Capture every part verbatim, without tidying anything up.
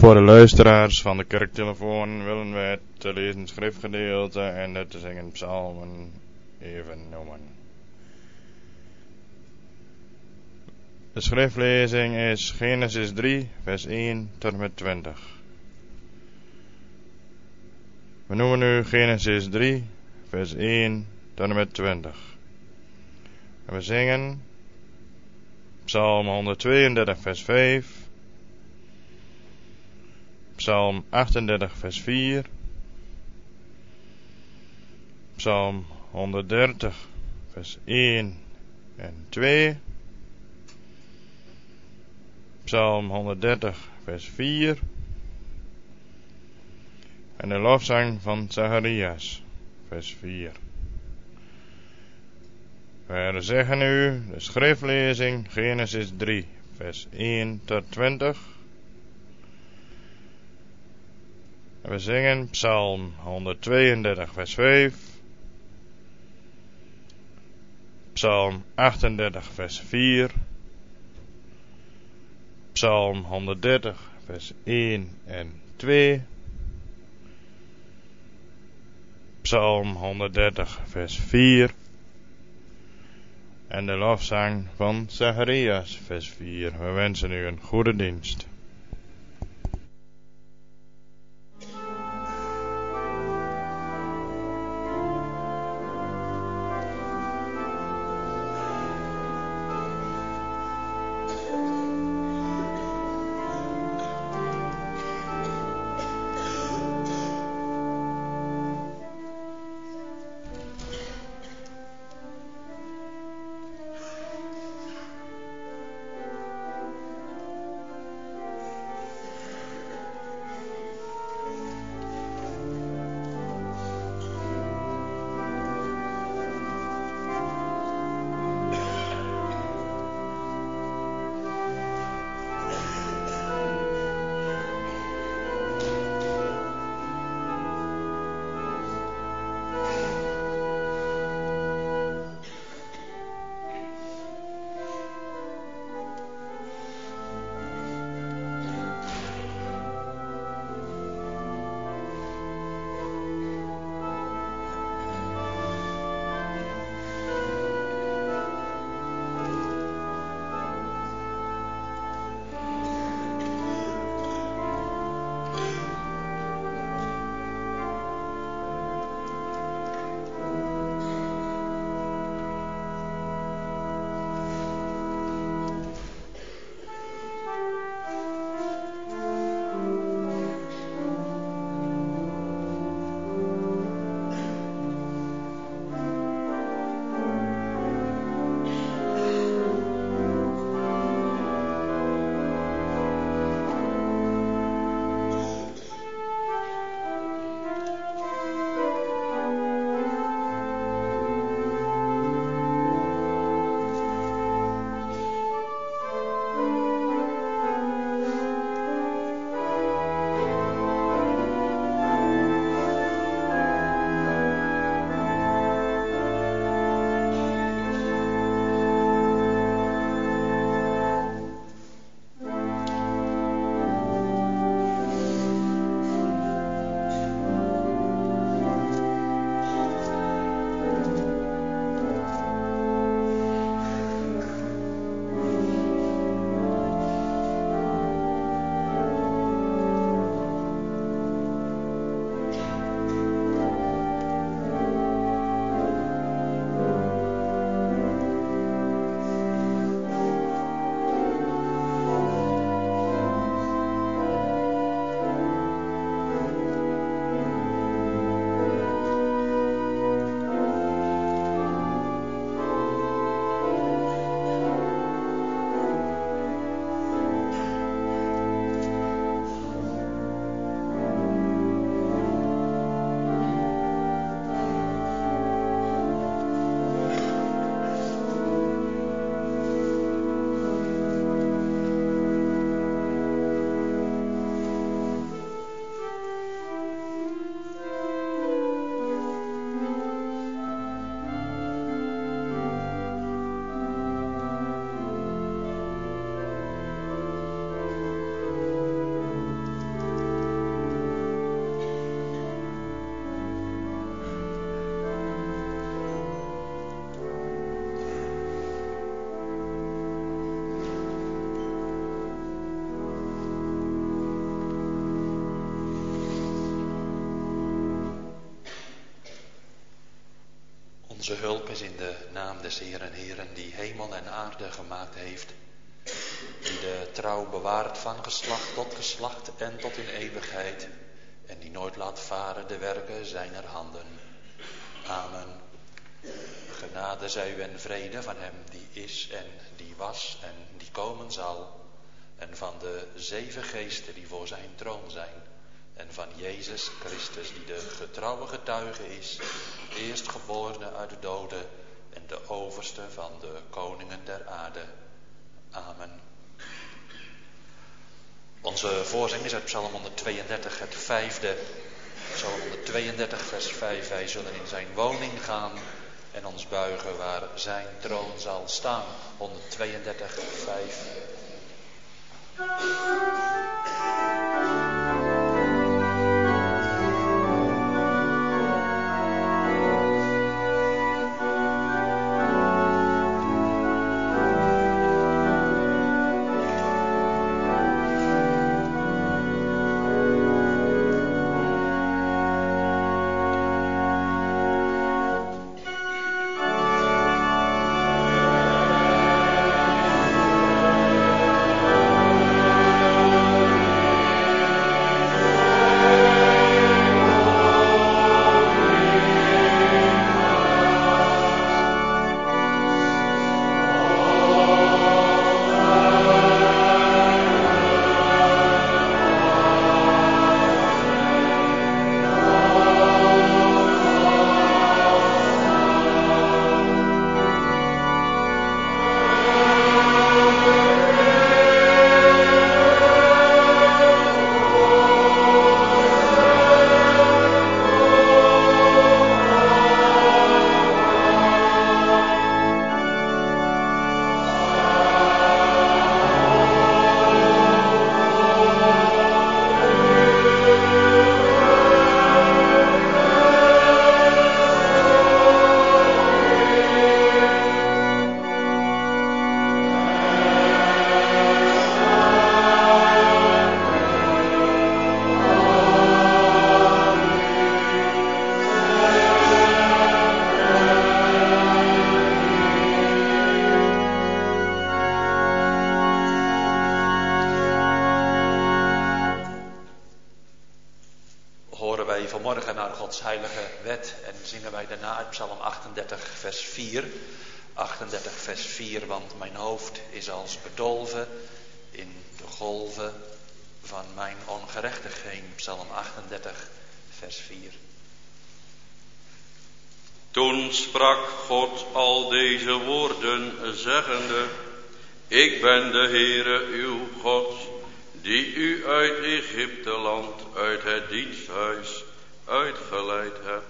Voor de luisteraars van de kerktelefoon willen we het te lezen schriftgedeelte en het te zingen psalmen even noemen. De schriftlezing is Genesis drie, vers één tot en met twintig. We noemen nu Genesis drie, vers één tot en met twintig. En we zingen Psalm honderdtweeëndertig, vers vijf. Psalm achtendertig, vers vier. Psalm honderddertig, vers één en twee. Psalm honderddertig, vers vier. En de lofzang van Zacharias, vers vier. We zeggen nu de schriftlezing Genesis drie, vers één tot twintig. En we zingen Psalm honderdtweeëndertig, vers vijf. Psalm achtendertig, vers vier. Psalm honderddertig, vers één en twee. Psalm honderddertig, vers vier. En de lofzang van Zacharias, vers vier. We wensen u een goede dienst. des Heeren, Heeren, die hemel en aarde gemaakt heeft, die de trouw bewaart van geslacht tot geslacht en tot in eeuwigheid, en die nooit laat varen de werken zijner handen. Amen. Genade zij u en vrede van hem die is en die was en die komen zal, en van de zeven geesten die voor zijn troon zijn, en van Jezus Christus die de getrouwe getuige is, eerstgeborene uit de doden en de overste van de koningen der aarde. Amen. Onze voorzang is uit Psalm honderdtweeëndertig, het vijfde. Psalm honderdtweeëndertig, vers vijf. Wij zullen in zijn woning gaan en ons buigen waar zijn troon zal staan. honderdtweeëndertig, vijf. Heilige wet en zingen wij daarna uit Psalm achtendertig vers vier. achtendertig vers vier, want mijn hoofd is als bedolven in de golven van mijn ongerechtigheden. Psalm achtendertig vers vier. Toen sprak God al deze woorden, zeggende: Ik ben de Heere uw God, die u uit Egypteland, uit het diensthuis uitgeleid heb.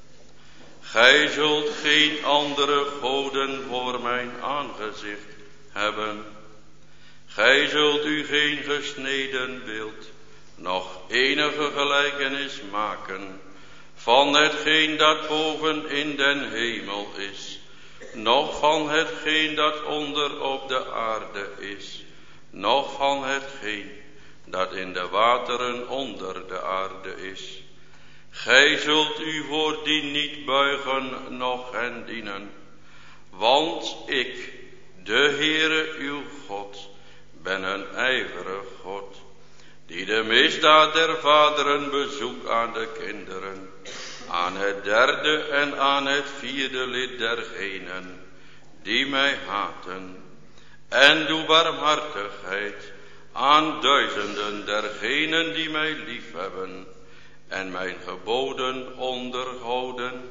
Gij zult geen andere goden voor mijn aangezicht hebben. Gij zult u geen gesneden beeld, noch enige gelijkenis maken van hetgeen dat boven in den hemel is, noch van hetgeen dat onder op de aarde is, noch van hetgeen dat in de wateren onder de aarde is. Gij zult u voor die niet buigen, noch hen dienen. Want ik, de Heere uw God, ben een ijverig God, die de misdaad der vaderen bezoekt aan de kinderen, aan het derde en aan het vierde lid dergenen, die mij haten. En doe barmhartigheid aan duizenden dergenen die mij liefhebben en mijn geboden onderhouden.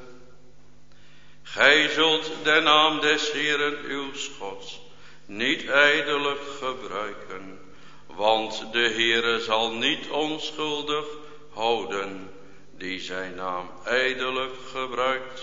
Gij zult de naam des Heeren uw Gods niet ijdelijk gebruiken, want de Heere zal niet onschuldig houden die zijn naam ijdelijk gebruikt.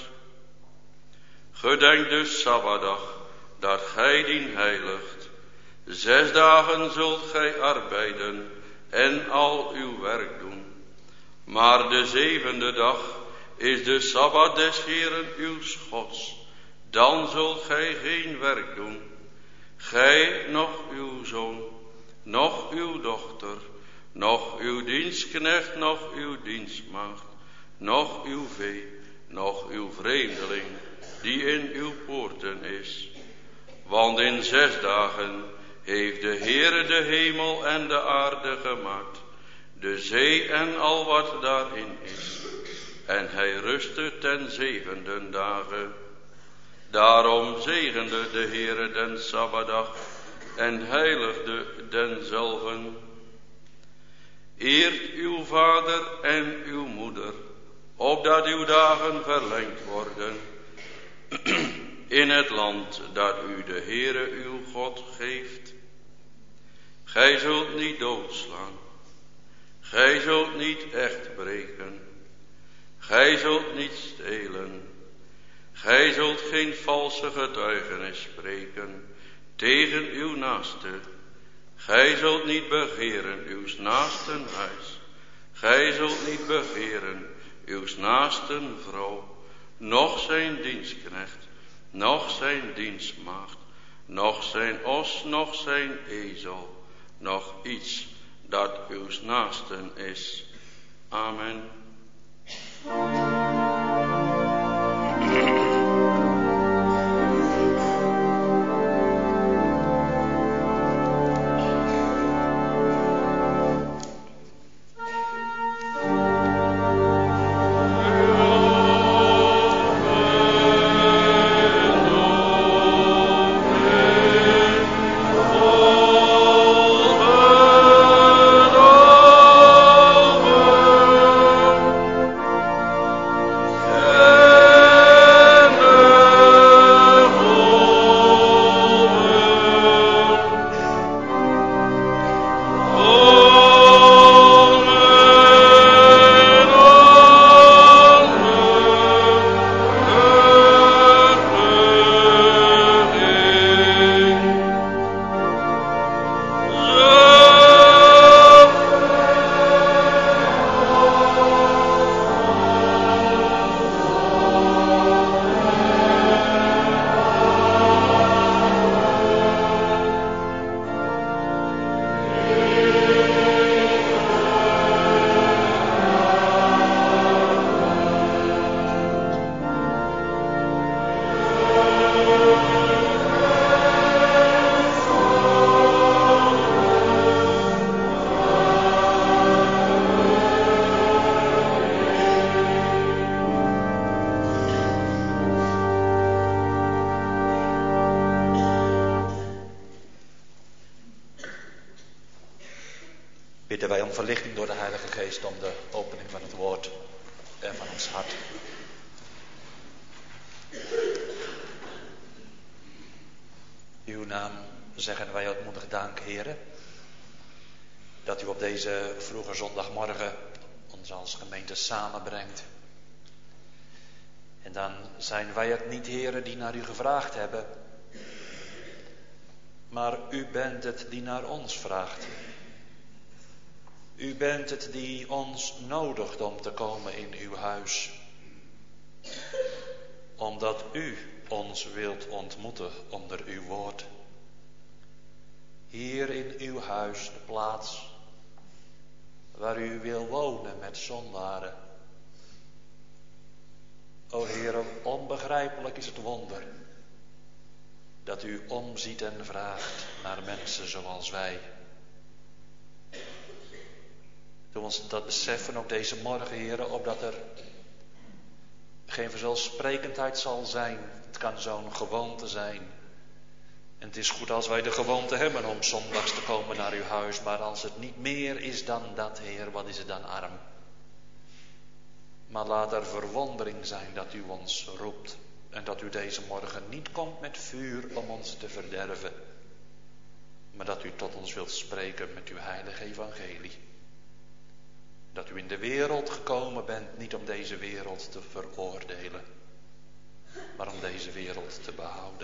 Gedenk de Sabbatdag, dat gij dien heiligt. Zes dagen zult gij arbeiden en al uw werk doen. Maar de zevende dag is de Sabbat des Heeren uw Gods. Dan zult gij geen werk doen, gij, noch uw zoon, noch uw dochter, noch uw dienstknecht, noch uw dienstmaagd, noch uw vee, noch uw vreemdeling, die in uw poorten is. Want in zes dagen heeft de Heere de hemel en de aarde gemaakt, de zee en al wat daarin is. En hij rustte ten zevende dagen. Daarom zegende de Heere den Sabbatdag en heiligde denzelven. Eert uw vader en uw moeder, opdat uw dagen verlengd worden in het land dat u de Heere uw God geeft. Gij zult niet doodslaan, gij zult niet echt breken, gij zult niet stelen, gij zult geen valse getuigenis spreken tegen uw naaste. Gij zult niet begeren uws naasten huis, gij zult niet begeren uws naasten vrouw, noch zijn dienstknecht, noch zijn dienstmaagd, noch zijn os, noch zijn ezel, noch iets dat uws naasten is. Amen. Bidden wij om verlichting door de Heilige Geest, om de opening van het woord en van ons hart. Uw naam zeggen wij ootmoedig dank, Heere, dat u op deze vroege zondagmorgen ons als gemeente samenbrengt. En dan zijn wij het niet, Heere, die naar u gevraagd hebben, maar u bent het die naar ons vraagt. U bent het die ons nodigt om te komen in uw huis. Omdat u ons wilt ontmoeten onder uw woord. Hier in uw huis, de plaats waar u wil wonen met zondaren. O Heere, onbegrijpelijk is het wonder dat u omziet en vraagt naar mensen zoals wij. Doe ons dat beseffen ook deze morgen, Heere, opdat er geen vanzelfsprekendheid zal zijn. Het kan zo'n gewoonte zijn. En het is goed als wij de gewoonte hebben om zondags te komen naar uw huis. Maar als het niet meer is dan dat, Heer, wat is het dan arm? Maar laat er verwondering zijn dat u ons roept. En dat u deze morgen niet komt met vuur om ons te verderven. Maar dat u tot ons wilt spreken met uw heilige evangelie. Dat u in de wereld gekomen bent, niet om deze wereld te veroordelen, maar om deze wereld te behouden.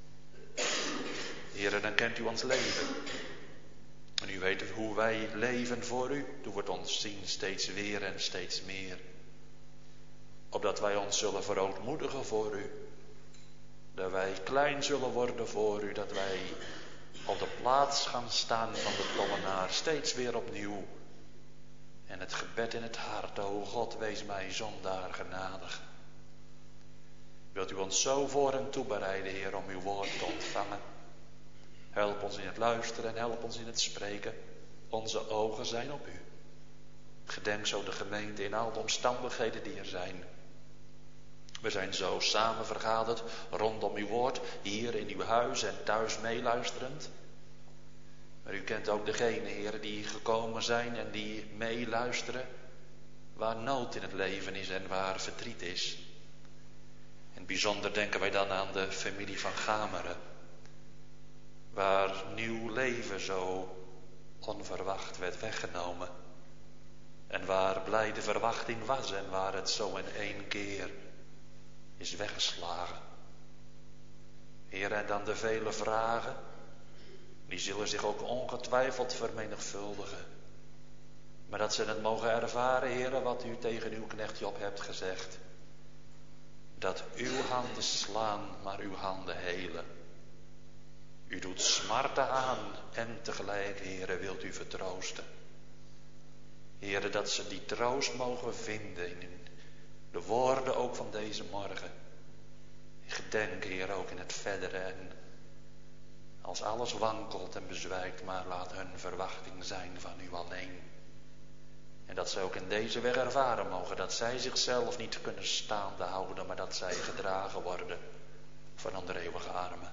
Heere, dan kent u ons leven. En u weet hoe wij leven voor u. Doe het ons zien steeds weer en steeds meer. Opdat wij ons zullen verootmoedigen voor u. Dat wij klein zullen worden voor u. Dat wij op de plaats gaan staan van de tollenaar. Steeds weer opnieuw. En het gebed in het hart, o God, wees mij zondaar genadig. Wilt u ons zo voor en toe bereiden, Heer, om uw woord te ontvangen. Help ons in het luisteren en help ons in het spreken. Onze ogen zijn op u. Gedenk zo de gemeente in al de omstandigheden die er zijn. We zijn zo samen vergaderd rondom uw woord, hier in uw huis en thuis meeluisterend. Maar u kent ook degenen, Heer, die gekomen zijn en die meeluisteren, waar nood in het leven is en waar verdriet is. In het bijzonder denken wij dan aan de familie van Gameren, waar nieuw leven zo onverwacht werd weggenomen. En waar blijde verwachting was en waar het zo in één keer is weggeslagen. Heer, en dan de vele vragen, die zullen zich ook ongetwijfeld vermenigvuldigen. Maar dat ze het mogen ervaren, Heer, wat u tegen uw knecht Job hebt gezegd. Dat uw handen slaan, maar uw handen helen. U doet smarten aan en tegelijk, Heer, wilt u vertroosten. Heer, dat ze die troost mogen vinden in de woorden ook van deze morgen. Gedenk, Heer, ook in het verdere en als alles wankelt en bezwijkt, maar laat hun verwachting zijn van u alleen. En dat zij ook in deze weg ervaren mogen, dat zij zichzelf niet kunnen staande houden, maar dat zij gedragen worden van onder eeuwige armen.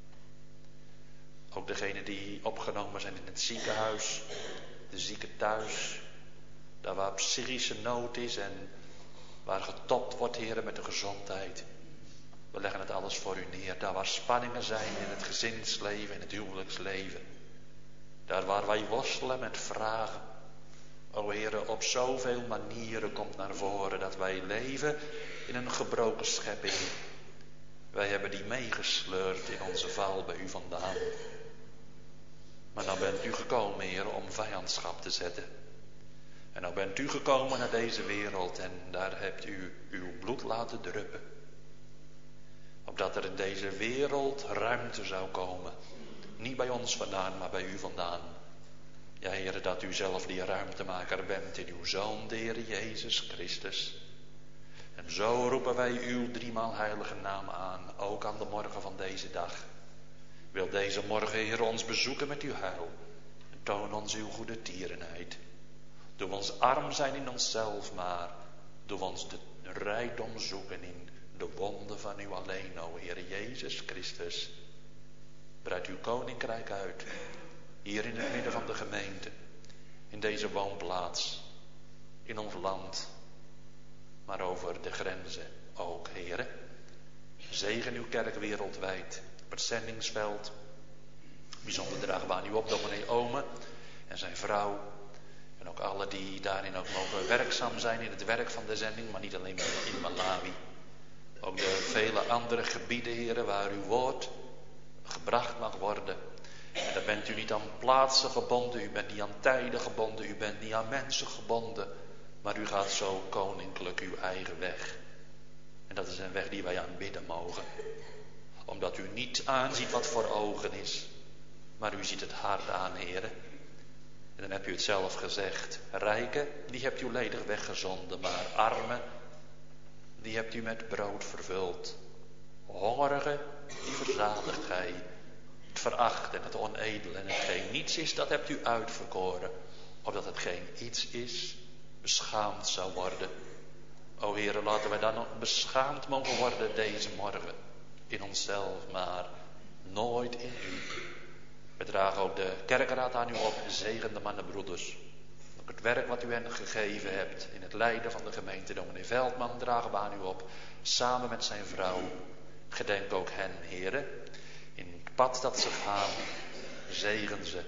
Ook degenen die opgenomen zijn in het ziekenhuis, de zieken thuis, daar waar psychische nood is en waar getopt wordt, Heer, met de gezondheid. We leggen het alles voor u neer. Daar waar spanningen zijn in het gezinsleven, in het huwelijksleven. Daar waar wij worstelen met vragen. O Heer, op zoveel manieren komt naar voren dat wij leven in een gebroken schepping. Wij hebben die meegesleurd in onze val bij u vandaan. Maar dan bent u gekomen, Heer, om vijandschap te zetten. En nou bent u gekomen naar deze wereld en daar hebt u uw bloed laten druppen. Opdat er in deze wereld ruimte zou komen. Niet bij ons vandaan, maar bij u vandaan. Ja, Heer, dat u zelf die ruimtemaker bent in uw Zoon, de Heer Jezus Christus. En zo roepen wij uw driemaal heilige naam aan, ook aan de morgen van deze dag. Wil deze morgen, Heer, ons bezoeken met uw heil. En toon ons uw goede tierenheid. Doe ons arm zijn in onszelf, maar doe ons de rijkdom zoeken in de wonden van u alleen, o Heer Jezus Christus. Breid uw koninkrijk uit, hier in het midden van de gemeente, in deze woonplaats, in ons land, maar over de grenzen ook, Heer. Zegen uw kerk wereldwijd, op het zendingsveld. Bijzonder dragen we aan u op, dominee Ome en zijn vrouw. En ook alle die daarin ook mogen werkzaam zijn in het werk van de zending, maar niet alleen in Malawi. Ook de vele andere gebieden, heren, waar uw woord gebracht mag worden. En daar bent u niet aan plaatsen gebonden, u bent niet aan tijden gebonden, u bent niet aan mensen gebonden. Maar u gaat zo koninklijk uw eigen weg. En dat is een weg die wij aanbidden mogen. Omdat u niet aanziet wat voor ogen is, maar u ziet het hart aan, heren. En dan heb u het zelf gezegd. Rijken, die hebt u ledig weggezonden, maar armen, die hebt u met brood vervuld. Hongerigen, die verzadigt gij. Het veracht en het onedel en hetgeen niets is, dat hebt u uitverkoren. Opdat hetgeen iets is, beschaamd zou worden. O Heere, laten wij dan beschaamd mogen worden deze morgen. In onszelf, maar nooit in u. We dragen ook de kerkraad aan u op, zegen de mannenbroeders. Ook het werk wat u hen gegeven hebt in het leiden van de gemeente. Dominee Veldman dragen we aan u op, samen met zijn vrouw. Gedenk ook hen, heren, in het pad dat ze gaan. Zegen ze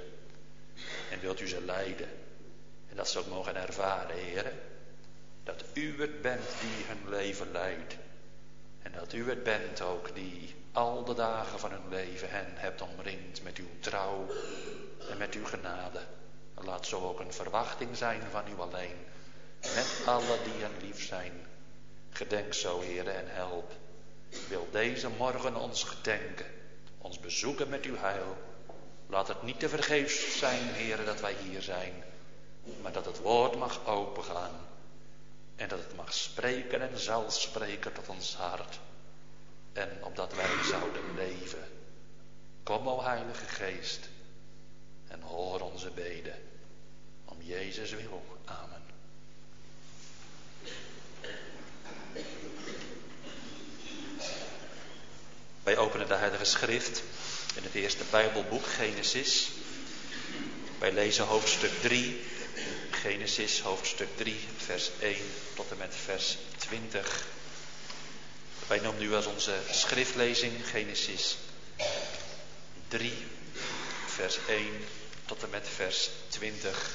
en wilt u ze leiden. En dat ze ook mogen ervaren, heren, dat u het bent die hun leven leidt. En dat u het bent ook die al de dagen van hun leven hen hebt omringd met uw trouw en met uw genade. En laat zo ook een verwachting zijn van u alleen, met alle die hen lief zijn. Gedenk zo, Heere, en help. Wil deze morgen ons gedenken, ons bezoeken met uw heil. Laat het niet te vergeefs zijn, Heere, dat wij hier zijn, maar dat het woord mag opengaan. En dat het mag spreken en zal spreken tot ons hart. en opdat wij zouden leven. Kom, o Heilige Geest, en hoor onze beden. Om Jezus wil. Amen. Wij openen de Heilige Schrift in het eerste Bijbelboek, Genesis. Wij lezen hoofdstuk drie, Genesis hoofdstuk drie, vers één tot en met vers twintig. Wij noemen nu als onze schriftlezing Genesis drie, vers één tot en met vers twintig.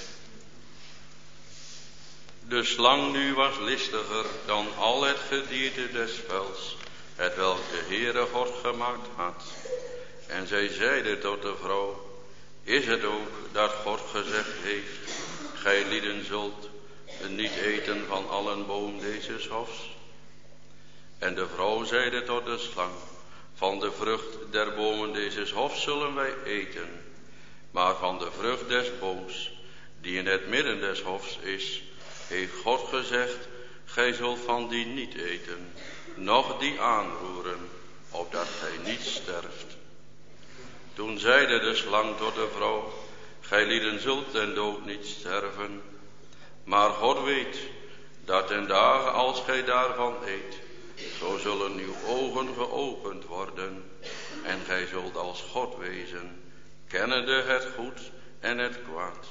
De slang nu was listiger dan al het gedierte des velds, hetwelk de Heere God gemaakt had. En zij zeide tot de vrouw, is het ook dat God gezegd heeft, gij lieden zult niet eten van allen boom deze hofs? En de vrouw zeide tot de slang, van de vrucht der bomen deze hofs zullen wij eten, maar van de vrucht des booms, die in het midden des hofs is, heeft God gezegd, gij zult van die niet eten, noch die aanroeren, opdat gij niet sterft. Toen zeide de slang tot de vrouw, gij lieden zult ten dood niet sterven, maar God weet, dat ten dagen als gij daarvan eet, zo zullen uw ogen geopend worden, en gij zult als God wezen, kennende het goed en het kwaad.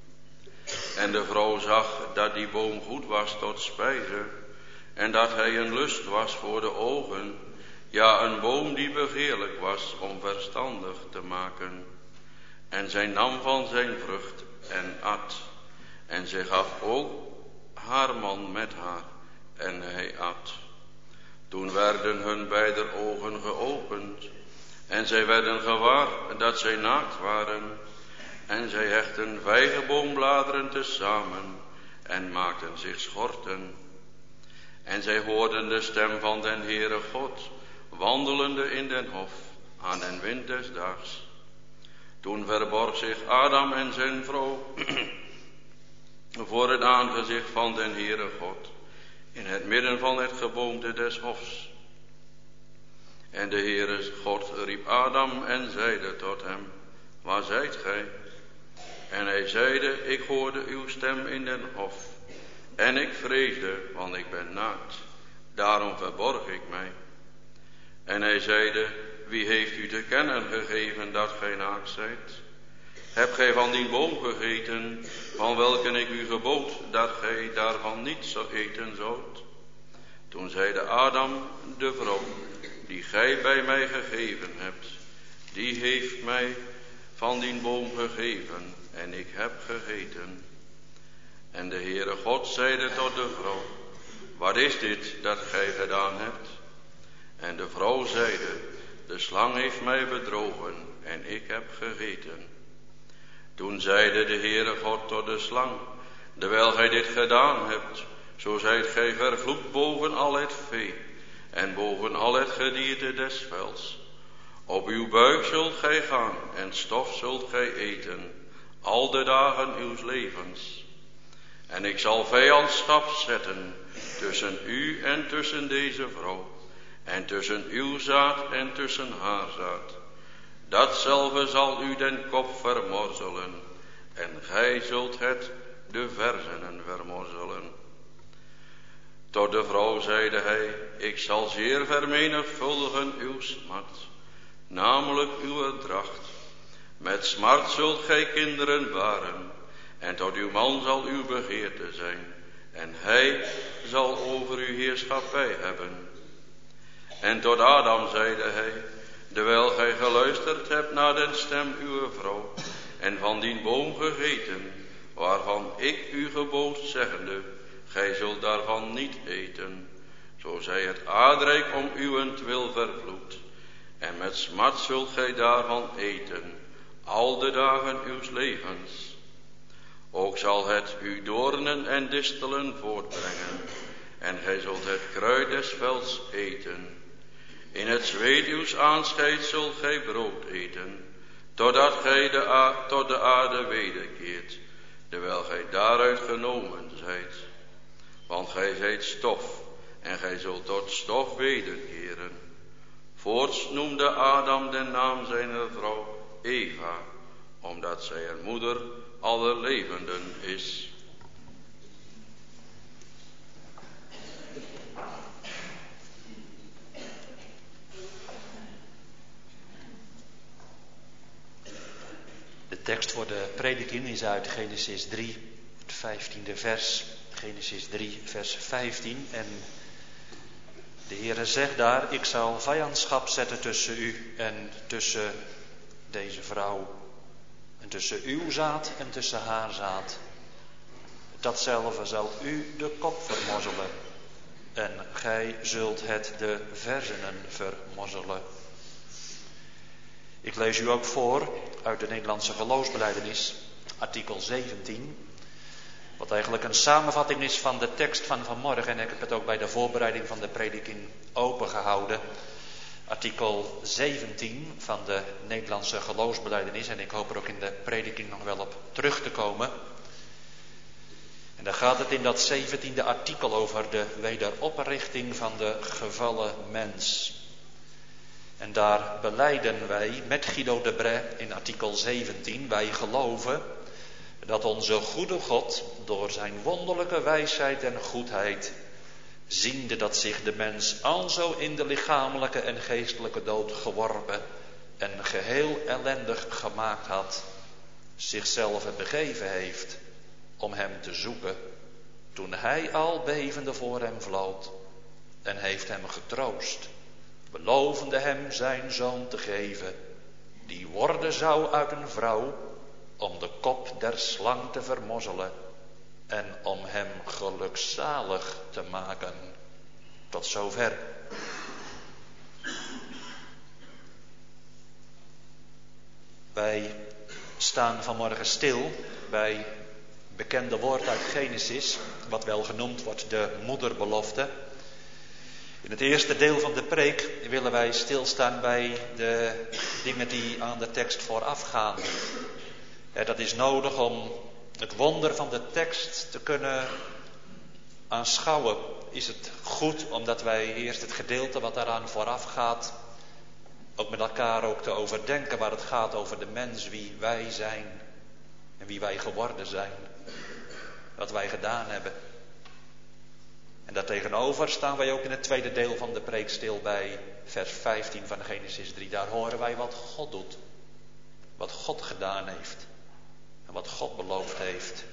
En de vrouw zag dat die boom goed was tot spijze, en dat hij een lust was voor de ogen, ja, een boom die begeerlijk was om verstandig te maken. En zij nam van zijn vrucht en at, en zij gaf ook haar man met haar, en hij at. Toen werden hun beider ogen geopend, en zij werden gewaar dat zij naakt waren, en zij hechten vijgenboombladeren tezamen, en maakten zich schorten. En zij hoorden de stem van den Heere God, wandelende in den hof, aan den wind des daags. Toen verborg zich Adam en zijn vrouw voor het aangezicht van den Heere God, in het midden van het geboomte des hofs. En de Heere God riep Adam en zeide tot hem, waar zijt gij? En hij zeide, ik hoorde uw stem in den hof, en ik vreesde, want ik ben naakt, daarom verborg ik mij. En hij zeide, wie heeft u te kennen gegeven dat gij naakt zijt? Hebt gij van die boom gegeten, van welke ik u gebood, dat gij daarvan niet zou eten zoudt? Toen zeide Adam, de vrouw, die gij bij mij gegeven hebt, die heeft mij van die boom gegeven, en ik heb gegeten. En de Heere God zeide tot de vrouw, wat is dit dat gij gedaan hebt? En de vrouw zeide, de slang heeft mij bedrogen, en ik heb gegeten. Toen zeide de Heere God tot de slang, terwijl gij dit gedaan hebt, zo zijt gij vervloekt boven al het vee, en boven al het gedierte des velds. Op uw buik zult gij gaan, en stof zult gij eten, al de dagen uws levens. En ik zal vijandschap zetten tussen u en tussen deze vrouw, en tussen uw zaad en tussen haar zaad. Datzelfde zal u den kop vermorzelen, en gij zult het de verzenen vermorzelen. Tot de vrouw zeide hij, ik zal zeer vermenigvuldigen uw smart, namelijk uw dracht. Met smart zult gij kinderen baren, en tot uw man zal uw begeerte zijn, en hij zal over uw heerschappij hebben. En tot Adam zeide hij, terwijl gij geluisterd hebt naar de stem uw vrouw, en van die boom gegeten, waarvan ik u gebood, zeggende, gij zult daarvan niet eten, zo zij het aardrijk om uwentwil vervloekt, en met smart zult gij daarvan eten, al de dagen uws levens. Ook zal het u doornen en distelen voortbrengen, en gij zult het kruid des velds eten. In het zweet uws aanscheids zult gij brood eten, totdat gij de a- tot de aarde wederkeert, terwijl gij daaruit genomen zijt. Want gij zijt stof, en gij zult tot stof wederkeren. Voorts noemde Adam de naam zijner vrouw Eva, omdat zij een moeder aller levenden is. De tekst voor de prediking is uit Genesis drie, het vijftiende vers. Genesis drie, vers vijftien. En de Heere zegt daar: ik zal vijandschap zetten tussen u en tussen deze vrouw. En tussen uw zaad en tussen haar zaad. Datzelfde zal u de kop vermorzelen. En gij zult het de verzenen vermorzelen. Ik lees u ook voor uit de Nederlandse geloofsbelijdenis, artikel zeventien. Wat eigenlijk een samenvatting is van de tekst van vanmorgen. En ik heb het ook bij de voorbereiding van de prediking opengehouden. Artikel zeventien van de Nederlandse geloofsbelijdenis. En ik hoop er ook in de prediking nog wel op terug te komen. En dan gaat het in dat zeventiende artikel over de wederoprichting van de gevallen mens. En daar belijden wij met Guido de Brès in artikel zeventien. Wij geloven dat onze goede God door zijn wonderlijke wijsheid en goedheid, ziende dat zich de mens alzo in de lichamelijke en geestelijke dood geworpen en geheel ellendig gemaakt had, zichzelf begeven heeft om hem te zoeken, toen hij al bevende voor hem vlood, en heeft hem getroost, belovende hem zijn zoon te geven, die worden zou uit een vrouw, om de kop der slang te vermorzelen en om hem gelukzalig te maken. Tot zover. Wij staan vanmorgen stil bij bekende woord uit Genesis, wat wel genoemd wordt de moederbelofte. In het eerste deel van de preek willen wij stilstaan bij de dingen die aan de tekst voorafgaan. Ja, dat is nodig om het wonder van de tekst te kunnen aanschouwen. Is het goed omdat wij eerst het gedeelte wat daaraan vooraf gaat, ook met elkaar ook te overdenken, waar het gaat over de mens, wie wij zijn en wie wij geworden zijn. Wat wij gedaan hebben. En daartegenover staan wij ook in het tweede deel van de preek stil bij vers vijftien van Genesis drie. Daar horen wij wat God doet. Wat God gedaan heeft. En wat God beloofd heeft.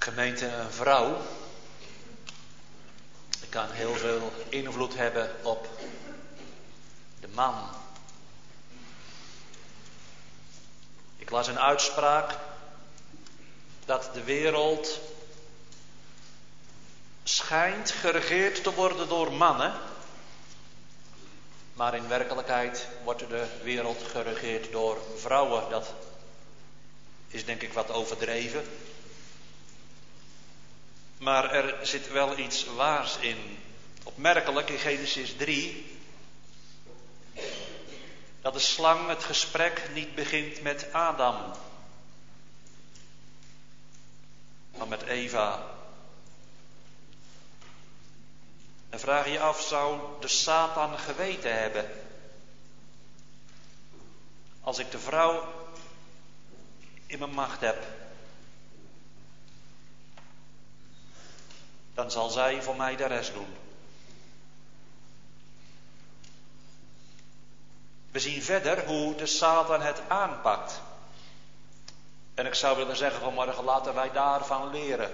Gemeente, een vrouw kan heel veel invloed hebben op de man. Ik las een uitspraak dat de wereld schijnt geregeerd te worden door mannen, maar in werkelijkheid wordt de wereld geregeerd door vrouwen. Dat is denk ik wat overdreven. Maar er zit wel iets waars in. Opmerkelijk in Genesis drie dat de slang het gesprek niet begint met Adam, maar met Eva. En vraag je af, zou de Satan geweten hebben als ik de vrouw in mijn macht heb? Dan zal zij voor mij de rest doen. We zien verder hoe de Satan het aanpakt. En ik zou willen zeggen vanmorgen, laten wij daarvan leren.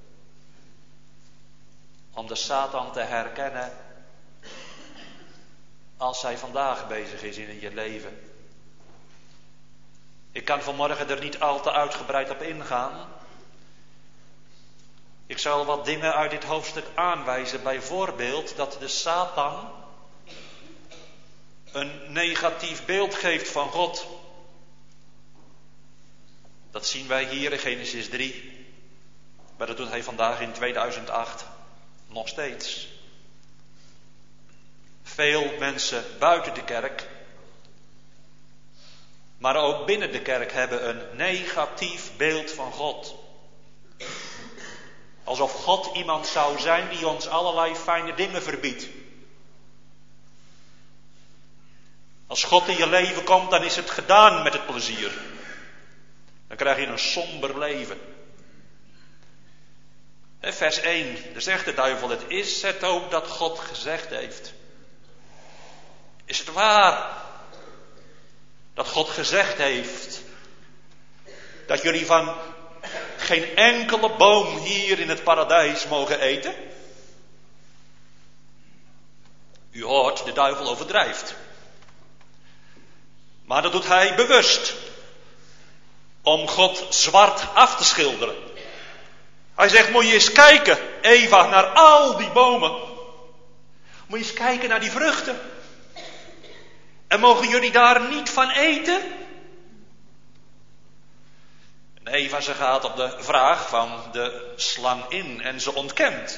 Om de Satan te herkennen als hij vandaag bezig is in je leven. Ik kan vanmorgen er niet al te uitgebreid op ingaan. Ik zal wat dingen uit dit hoofdstuk aanwijzen. Bijvoorbeeld dat de Satan een negatief beeld geeft van God. Dat zien wij hier in Genesis drie. Maar dat doet hij vandaag in tweeduizend acht nog steeds. Veel mensen buiten de kerk, maar ook binnen de kerk hebben een negatief beeld van God. Alsof God iemand zou zijn die ons allerlei fijne dingen verbiedt. Als God in je leven komt, dan is het gedaan met het plezier. Dan krijg je een somber leven. Vers één, daar zegt de duivel, het is het ook dat God gezegd heeft. Is het waar dat God gezegd heeft dat jullie van geen enkele boom hier in het paradijs mogen eten? U hoort, de duivel overdrijft. Maar dat doet hij bewust. Om God zwart af te schilderen. Hij zegt, moet je eens kijken, Eva, naar al die bomen. Moet je eens kijken naar die vruchten. En mogen jullie daar niet van eten? En Eva, ze gaat op de vraag van de slang in en ze ontkent.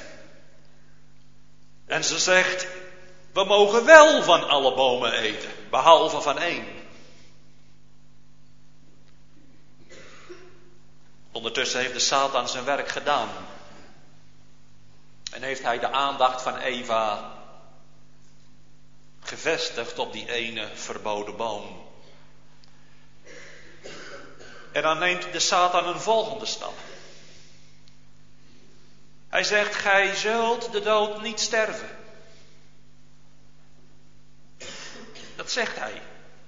En ze zegt, we mogen wel van alle bomen eten, behalve van één. Ondertussen heeft de Satan zijn werk gedaan. En heeft hij de aandacht van Eva gevestigd op die ene verboden boom. En dan neemt de Satan een volgende stap. Hij zegt, gij zult de dood niet sterven. Dat zegt hij.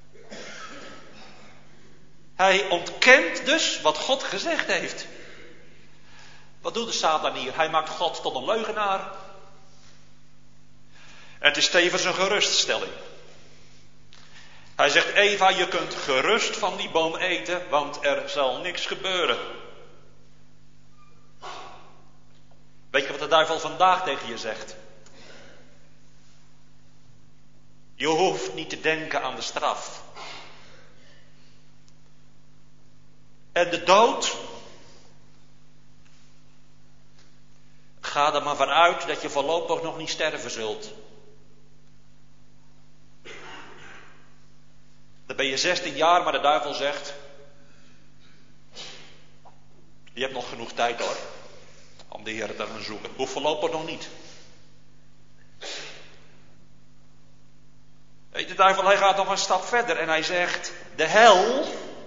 Hij ontkent dus wat God gezegd heeft. Wat doet de Satan hier? Hij maakt God tot een leugenaar. En het is tevens een geruststelling. Hij zegt, Eva, je kunt gerust van die boom eten, want er zal niks gebeuren. Weet je wat de duivel vandaag tegen je zegt? Je hoeft niet te denken aan de straf. En de dood? Ga er maar vanuit dat je voorlopig nog niet sterven zult. Dan ben je zestien jaar, maar de duivel zegt, je hebt nog genoeg tijd hoor, om de Heer te gaan zoeken. Hoeft voorlopig nog niet. De duivel, hij gaat nog een stap verder en hij zegt, de hel,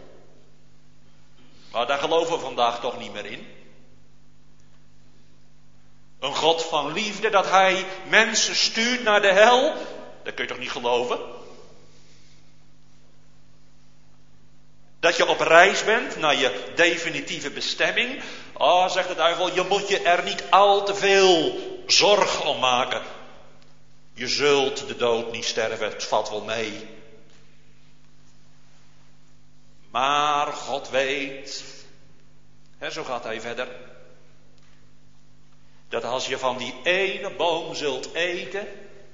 maar daar geloven we vandaag toch niet meer in. Een God van liefde, dat hij mensen stuurt naar de hel, dat kun je toch niet geloven? Dat je op reis bent naar je definitieve bestemming. Oh, zegt de duivel, je moet je er niet al te veel zorg om maken. Je zult de dood niet sterven, het valt wel mee. Maar God weet, hè, zo gaat hij verder, dat als je van die ene boom zult eten,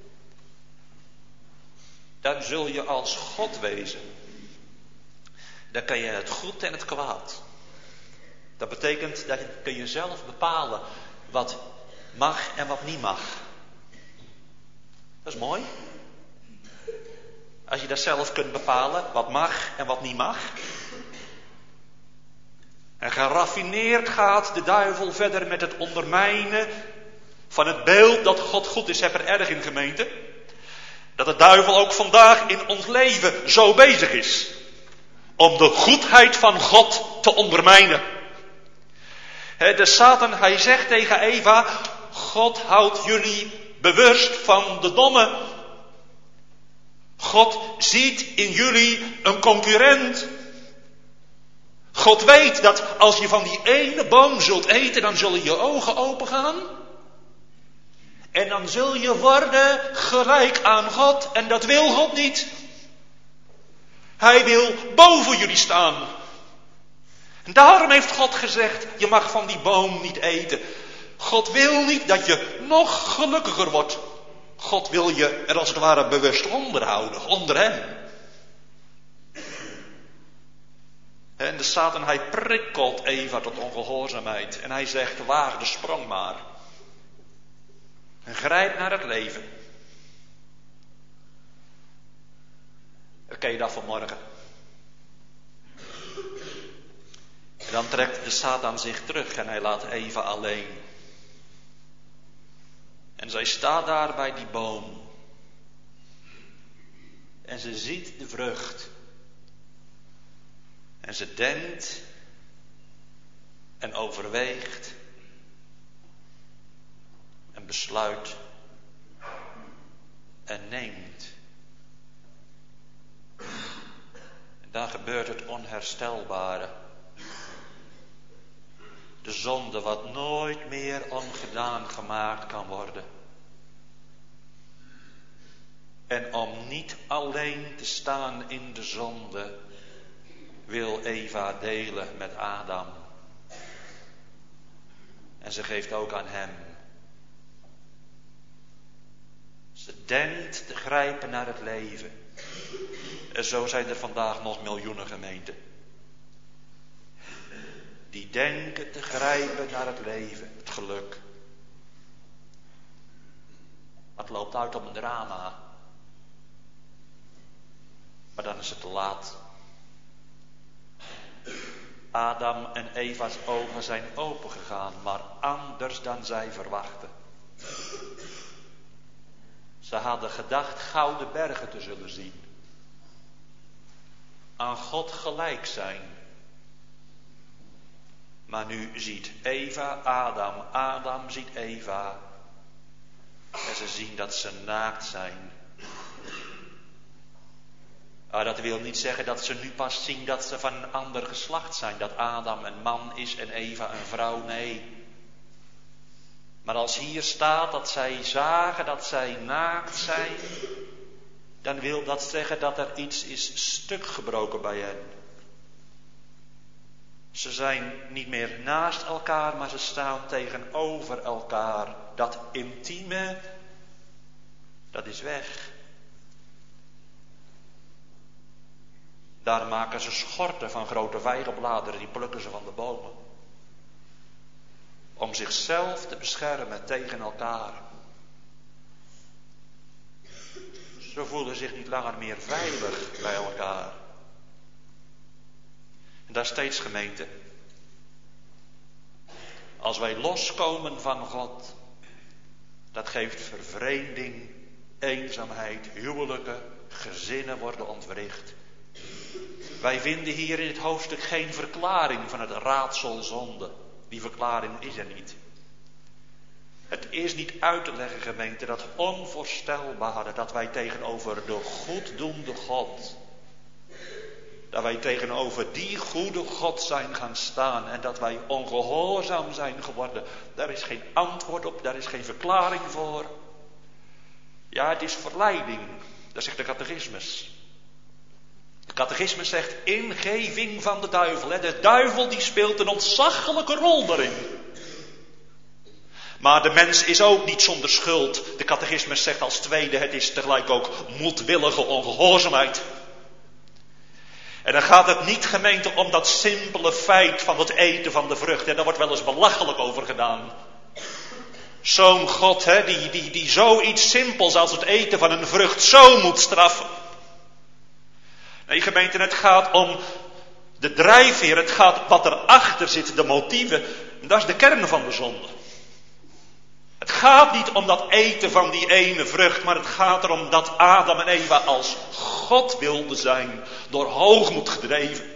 dan zul je als God wezen. Dan kan je het goed en het kwaad. Dat betekent dat je, kun je zelf bepalen wat mag en wat niet mag. Dat is mooi. Als je dat zelf kunt bepalen, wat mag en wat niet mag. En geraffineerd gaat de duivel verder met het ondermijnen van het beeld dat God goed is. Heb er erg in, gemeente. Dat de duivel ook vandaag in ons leven zo bezig is. Om de goedheid van God te ondermijnen. De Satan, hij zegt tegen Eva, God houdt jullie bewust van de domme. God ziet in jullie een concurrent. God weet dat als je van die ene boom zult eten, dan zullen je ogen opengaan. En dan zul je worden gelijk aan God. En dat wil God niet. Hij wil boven jullie staan. En daarom heeft God gezegd, je mag van die boom niet eten. God wil niet dat je nog gelukkiger wordt. God wil je er als het ware bewust onderhouden, onder hem. En de Satan, hij prikkelt Eva tot ongehoorzaamheid. En hij zegt, waag de sprong maar. En grijp naar het leven. Ken je dat vanmorgen? En dan trekt de Satan zich terug en hij laat Eva alleen. En zij staat daar bij die boom. En ze ziet de vrucht. En ze denkt en overweegt en besluit en neemt. En dan gebeurt het onherstelbare. De zonde wat nooit meer ongedaan gemaakt kan worden. En om niet alleen te staan in de zonde, wil Eva delen met Adam. En ze geeft ook aan hem. Ze denkt te grijpen naar het leven. En zo zijn er vandaag nog miljoenen gemeenten. Die denken te grijpen naar het leven, het geluk. Het loopt uit op een drama. Maar dan is het te laat. Adam en Eva's ogen zijn opengegaan, maar anders dan zij verwachten. Ze hadden gedacht gouden bergen te zullen zien. Aan God gelijk zijn. Maar nu ziet Eva Adam, Adam ziet Eva. En ze zien dat ze naakt zijn. Maar dat wil niet zeggen dat ze nu pas zien dat ze van een ander geslacht zijn. Dat Adam een man is en Eva een vrouw, nee. Maar als hier staat dat zij zagen dat zij naakt zijn, dan wil dat zeggen dat er iets is stuk gebroken bij hen. Ze zijn niet meer naast elkaar, maar ze staan tegenover elkaar. Dat intieme, dat is weg. Daar maken ze schorten van grote vijgenbladeren, die plukken ze van de bomen. Om zichzelf te beschermen tegen elkaar. Ze voelen zich niet langer meer veilig bij elkaar. En daar steeds, gemeente. Als wij loskomen van God, dat geeft vervreemding, eenzaamheid, huwelijken, gezinnen worden ontwricht. Wij vinden hier in het hoofdstuk geen verklaring van het raadsel zonde. Die verklaring is er niet. Het is niet uit te leggen, gemeente, dat onvoorstelbare dat wij tegenover de goeddoende God, Dat wij tegenover die goede God zijn gaan staan en dat wij ongehoorzaam zijn geworden. Daar is geen antwoord op, daar is geen verklaring voor. Ja, het is verleiding, dat zegt de catechismus. De catechismus zegt ingeving van de duivel. De duivel die speelt een ontzaglijke rol daarin. Maar de mens is ook niet zonder schuld. De catechismus zegt als tweede, het is tegelijk ook moedwillige ongehoorzaamheid. En dan gaat het niet, gemeente, om dat simpele feit van het eten van de vrucht. En daar wordt wel eens belachelijk over gedaan. Zo'n God, hè, die, die, die zoiets simpels als het eten van een vrucht zo moet straffen. Nee, gemeente, het gaat om de drijfveer. Het gaat wat erachter zit, de motieven. Dat is de kern van de zonde. Het gaat niet om dat eten van die ene vrucht, maar het gaat erom dat Adam en Eva als God wilden zijn, door hoogmoed gedreven.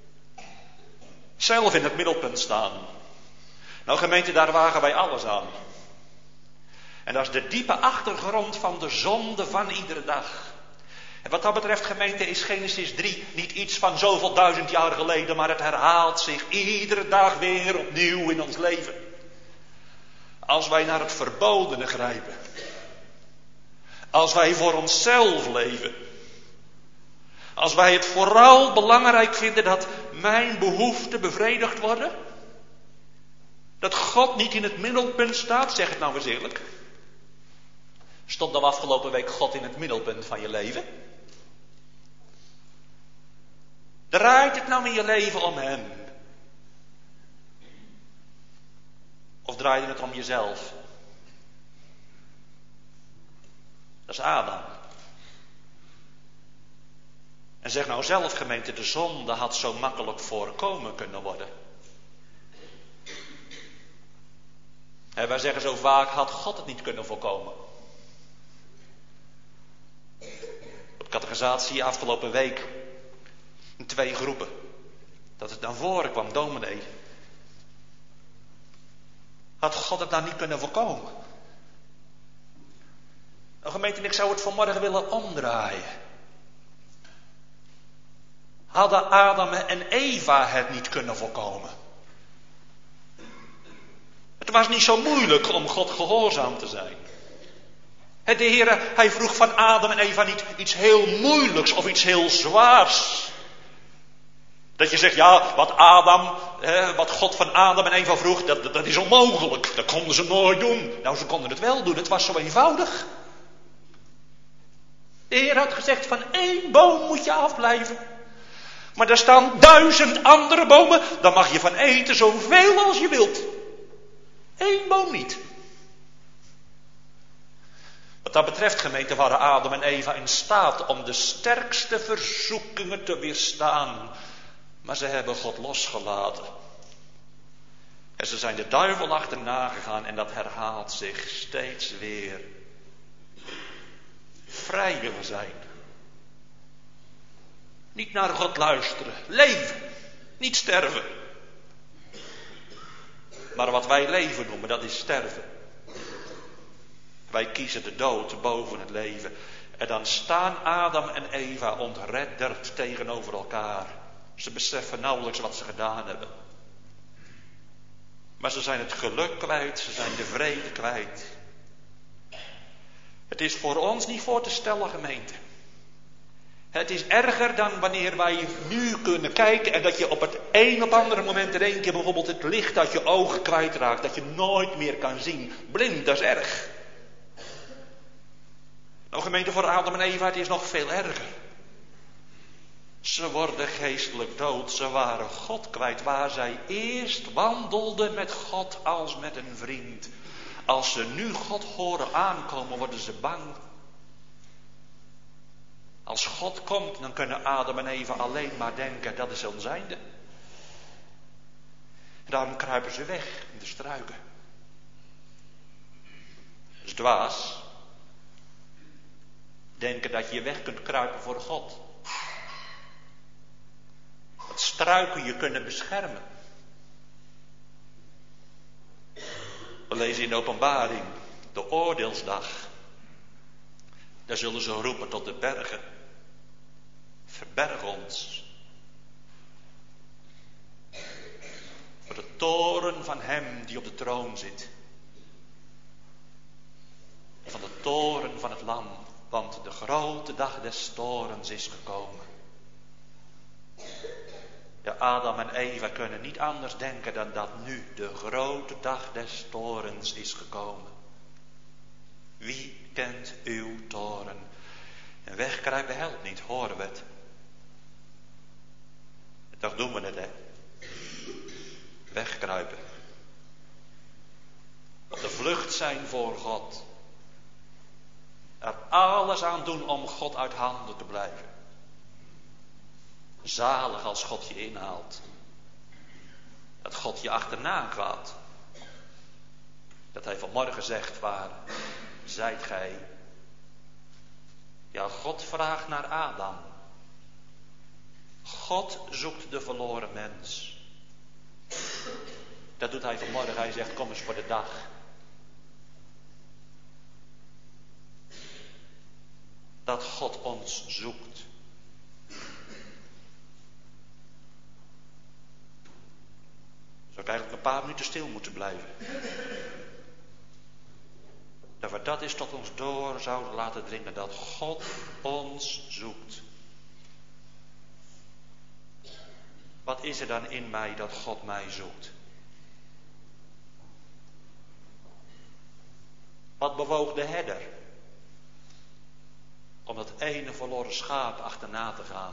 Zelf in het middelpunt staan. Nou gemeente, daar wagen wij alles aan. En dat is de diepe achtergrond van de zonde van iedere dag. En wat dat betreft, gemeente, is Genesis drie niet iets van zoveel duizend jaar geleden, maar het herhaalt zich iedere dag weer opnieuw in ons leven. Als wij naar het verbodene grijpen. Als wij voor onszelf leven. Als wij het vooral belangrijk vinden dat mijn behoeften bevredigd worden. Dat God niet in het middelpunt staat, zeg het nou eens eerlijk. Stond dan afgelopen week God in het middelpunt van je leven? Draait het nou in je leven om Hem? Of draaide het om jezelf? Dat is Adam. En zeg nou zelf, gemeente, de zonde had zo makkelijk voorkomen kunnen worden. En wij zeggen zo vaak, had God het niet kunnen voorkomen. Op catechisatie afgelopen week, in twee groepen, dat het naar voren kwam, dominee. Had God het nou niet kunnen voorkomen? Nou gemeente, ik zou het vanmorgen willen omdraaien. Hadden Adam en Eva het niet kunnen voorkomen? Het was niet zo moeilijk om God gehoorzaam te zijn. De Heer, hij vroeg van Adam en Eva niet iets heel moeilijks of iets heel zwaars. Dat je zegt, ja, wat Adam, eh, wat God van Adam en Eva vroeg, dat, dat, dat is onmogelijk. Dat konden ze nooit doen. Nou, ze konden het wel doen, het was zo eenvoudig. De Heer had gezegd, van één boom moet je afblijven. Maar daar staan duizend andere bomen, daar mag je van eten zoveel als je wilt. Eén boom niet. Wat dat betreft, gemeente, waren Adam en Eva in staat om de sterkste verzoekingen te weerstaan. Maar ze hebben God losgelaten. En ze zijn de duivel achterna gegaan en dat herhaalt zich steeds weer. Vrij willen zijn. Niet naar God luisteren. Leven. Niet sterven. Maar wat wij leven noemen, dat is sterven. Wij kiezen de dood boven het leven. En dan staan Adam en Eva ontredderd tegenover elkaar. Ze beseffen nauwelijks wat ze gedaan hebben. Maar ze zijn het geluk kwijt, ze zijn de vrede kwijt. Het is voor ons niet voor te stellen, gemeente. Het is erger dan wanneer wij nu kunnen kijken en dat je op het een of andere moment in één keer bijvoorbeeld het licht uit je ogen kwijtraakt. Dat je nooit meer kan zien. Blind, dat is erg. Nou gemeente, voor Adam en Eva, het is nog veel erger. Ze worden geestelijk dood, ze waren God kwijt waar zij eerst wandelden met God als met een vriend. Als ze nu God horen aankomen, worden ze bang. Als God komt, dan kunnen Adam en Eva alleen maar denken, dat is ons einde. En daarom kruipen ze weg in de struiken. Dat is dwaas. Denken dat je weg kunt kruipen voor God. Dat struiken je kunnen beschermen. We lezen in de Openbaring, de oordeelsdag. Daar zullen ze roepen tot de bergen. Verberg ons door de toren van hem die op de troon zit. En van de toren van het lam, want de grote dag des torens is gekomen. Ja, Adam en Eva kunnen niet anders denken dan dat nu de grote dag des torens is gekomen. Wie kent uw toren? En wegkruipen helpt niet, horen we het. Toch doen we het, hè? Wegkruipen. Op de vlucht zijn voor God. Er alles aan doen om God uit handen te blijven. Zalig als God je inhaalt. Dat God je achterna gaat. Dat hij vanmorgen zegt, waar zijt gij? Ja, God vraagt naar Adam. God zoekt de verloren mens. Dat doet hij vanmorgen. Hij zegt, kom eens voor de dag. Dat God ons zoekt. Zou ik eigenlijk een paar minuten stil moeten blijven. Dat we dat eens tot ons door zouden laten dringen. Dat God ons zoekt. Wat is er dan in mij dat God mij zoekt? Wat bewoog de herder? Om dat ene verloren schaap achterna te gaan.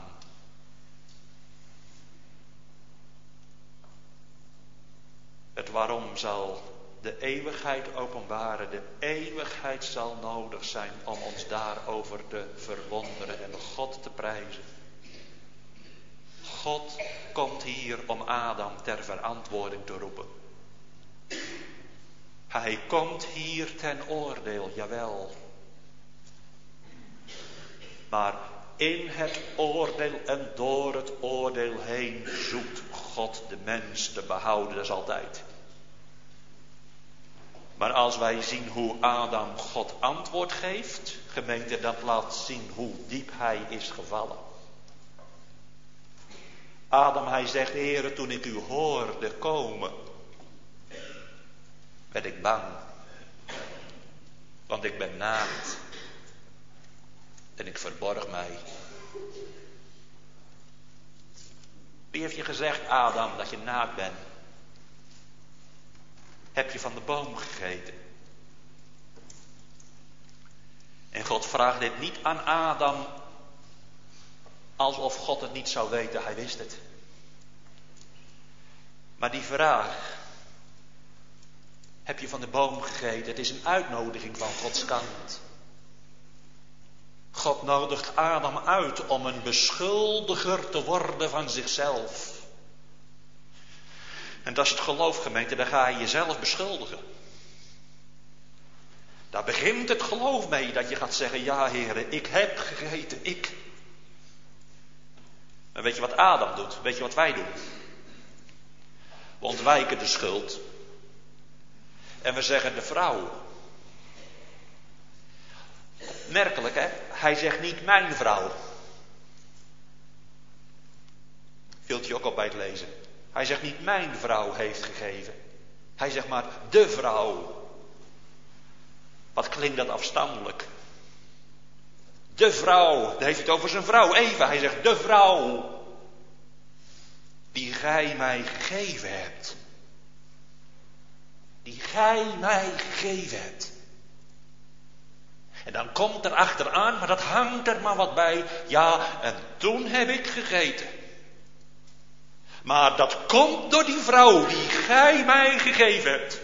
Het waarom zal de eeuwigheid openbaren. De eeuwigheid zal nodig zijn om ons daarover te verwonderen en God te prijzen. God komt hier om Adam ter verantwoording te roepen. Hij komt hier ten oordeel, jawel. Maar in het oordeel en door het oordeel heen zoekt God de mens te behouden, dat is altijd. Maar als wij zien hoe Adam God antwoord geeft, gemeente, dat laat zien hoe diep hij is gevallen. Adam, hij zegt, Heere, toen ik u hoorde komen, werd ik bang. Want ik ben naakt. En ik verborg mij. Wie heeft je gezegd, Adam, dat je naakt bent? Heb je van de boom gegeten? En God vraagt dit niet aan Adam alsof God het niet zou weten, hij wist het. Maar die vraag, heb je van de boom gegeten? Het is een uitnodiging van Gods kant. God nodigt Adam uit om een beschuldiger te worden van zichzelf. En dat is het geloof, gemeente, dan ga je jezelf beschuldigen. Daar begint het geloof mee, dat je gaat zeggen, ja Heere, ik heb gegeten, ik. En weet je wat Adam doet? Weet je wat wij doen? We ontwijken de schuld. En we zeggen de vrouw. Merkelijk, hè? Hij zegt niet mijn vrouw. Viel je ook op bij het lezen. Hij zegt niet mijn vrouw heeft gegeven. Hij zegt maar de vrouw. Wat klinkt dat afstandelijk? De vrouw. Dan heeft hij het over zijn vrouw Eva. Hij zegt de vrouw. Die gij mij gegeven hebt. Die gij mij gegeven hebt. En dan komt er achteraan, maar dat hangt er maar wat bij. Ja, en toen heb ik gegeten. Maar dat komt door die vrouw die gij mij gegeven hebt.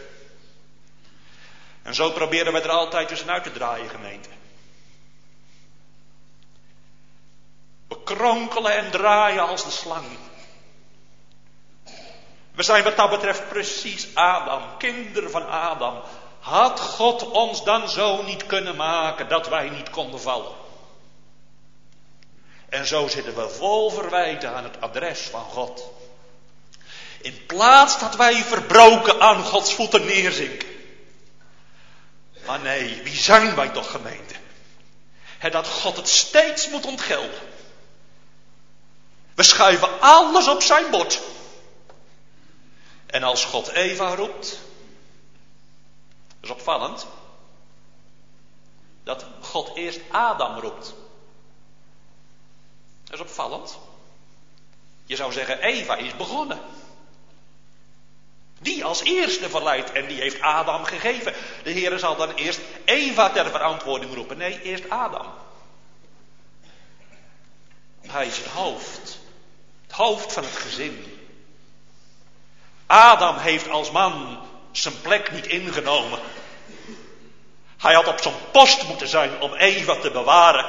En zo proberen we er altijd tussenuit te draaien, gemeente. We kronkelen en draaien als de slang. We zijn wat dat betreft precies Adam, kinderen van Adam. Had God ons dan zo niet kunnen maken dat wij niet konden vallen? En zo zitten we vol verwijten aan het adres van God. In plaats dat wij verbroken aan Gods voeten neerzinken. Maar nee, wie zijn wij toch, gemeente? He, dat God het steeds moet ontgelden. We schuiven alles op zijn bord. En als God Eva roept, dat is opvallend, dat God eerst Adam roept. Dat is opvallend. Je zou zeggen, Eva is begonnen. Die als eerste verleidt en die heeft Adam gegeven. De Heer zal dan eerst Eva ter verantwoording roepen. Nee, eerst Adam. Hij is het hoofd. Het hoofd van het gezin. Adam heeft als man zijn plek niet ingenomen. Hij had op zijn post moeten zijn om Eva te bewaren.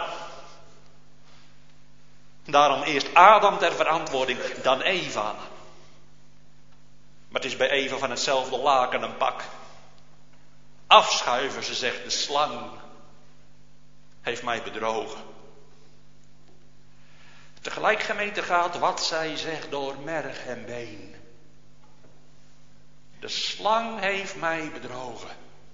Daarom eerst Adam ter verantwoording, dan Eva. Maar het is bij Eva van hetzelfde laken een pak. Afschuiven, ze zegt, de slang heeft mij bedrogen. Tegelijk, gemeente, gaat wat zij zegt door merg en been. De slang heeft mij bedrogen.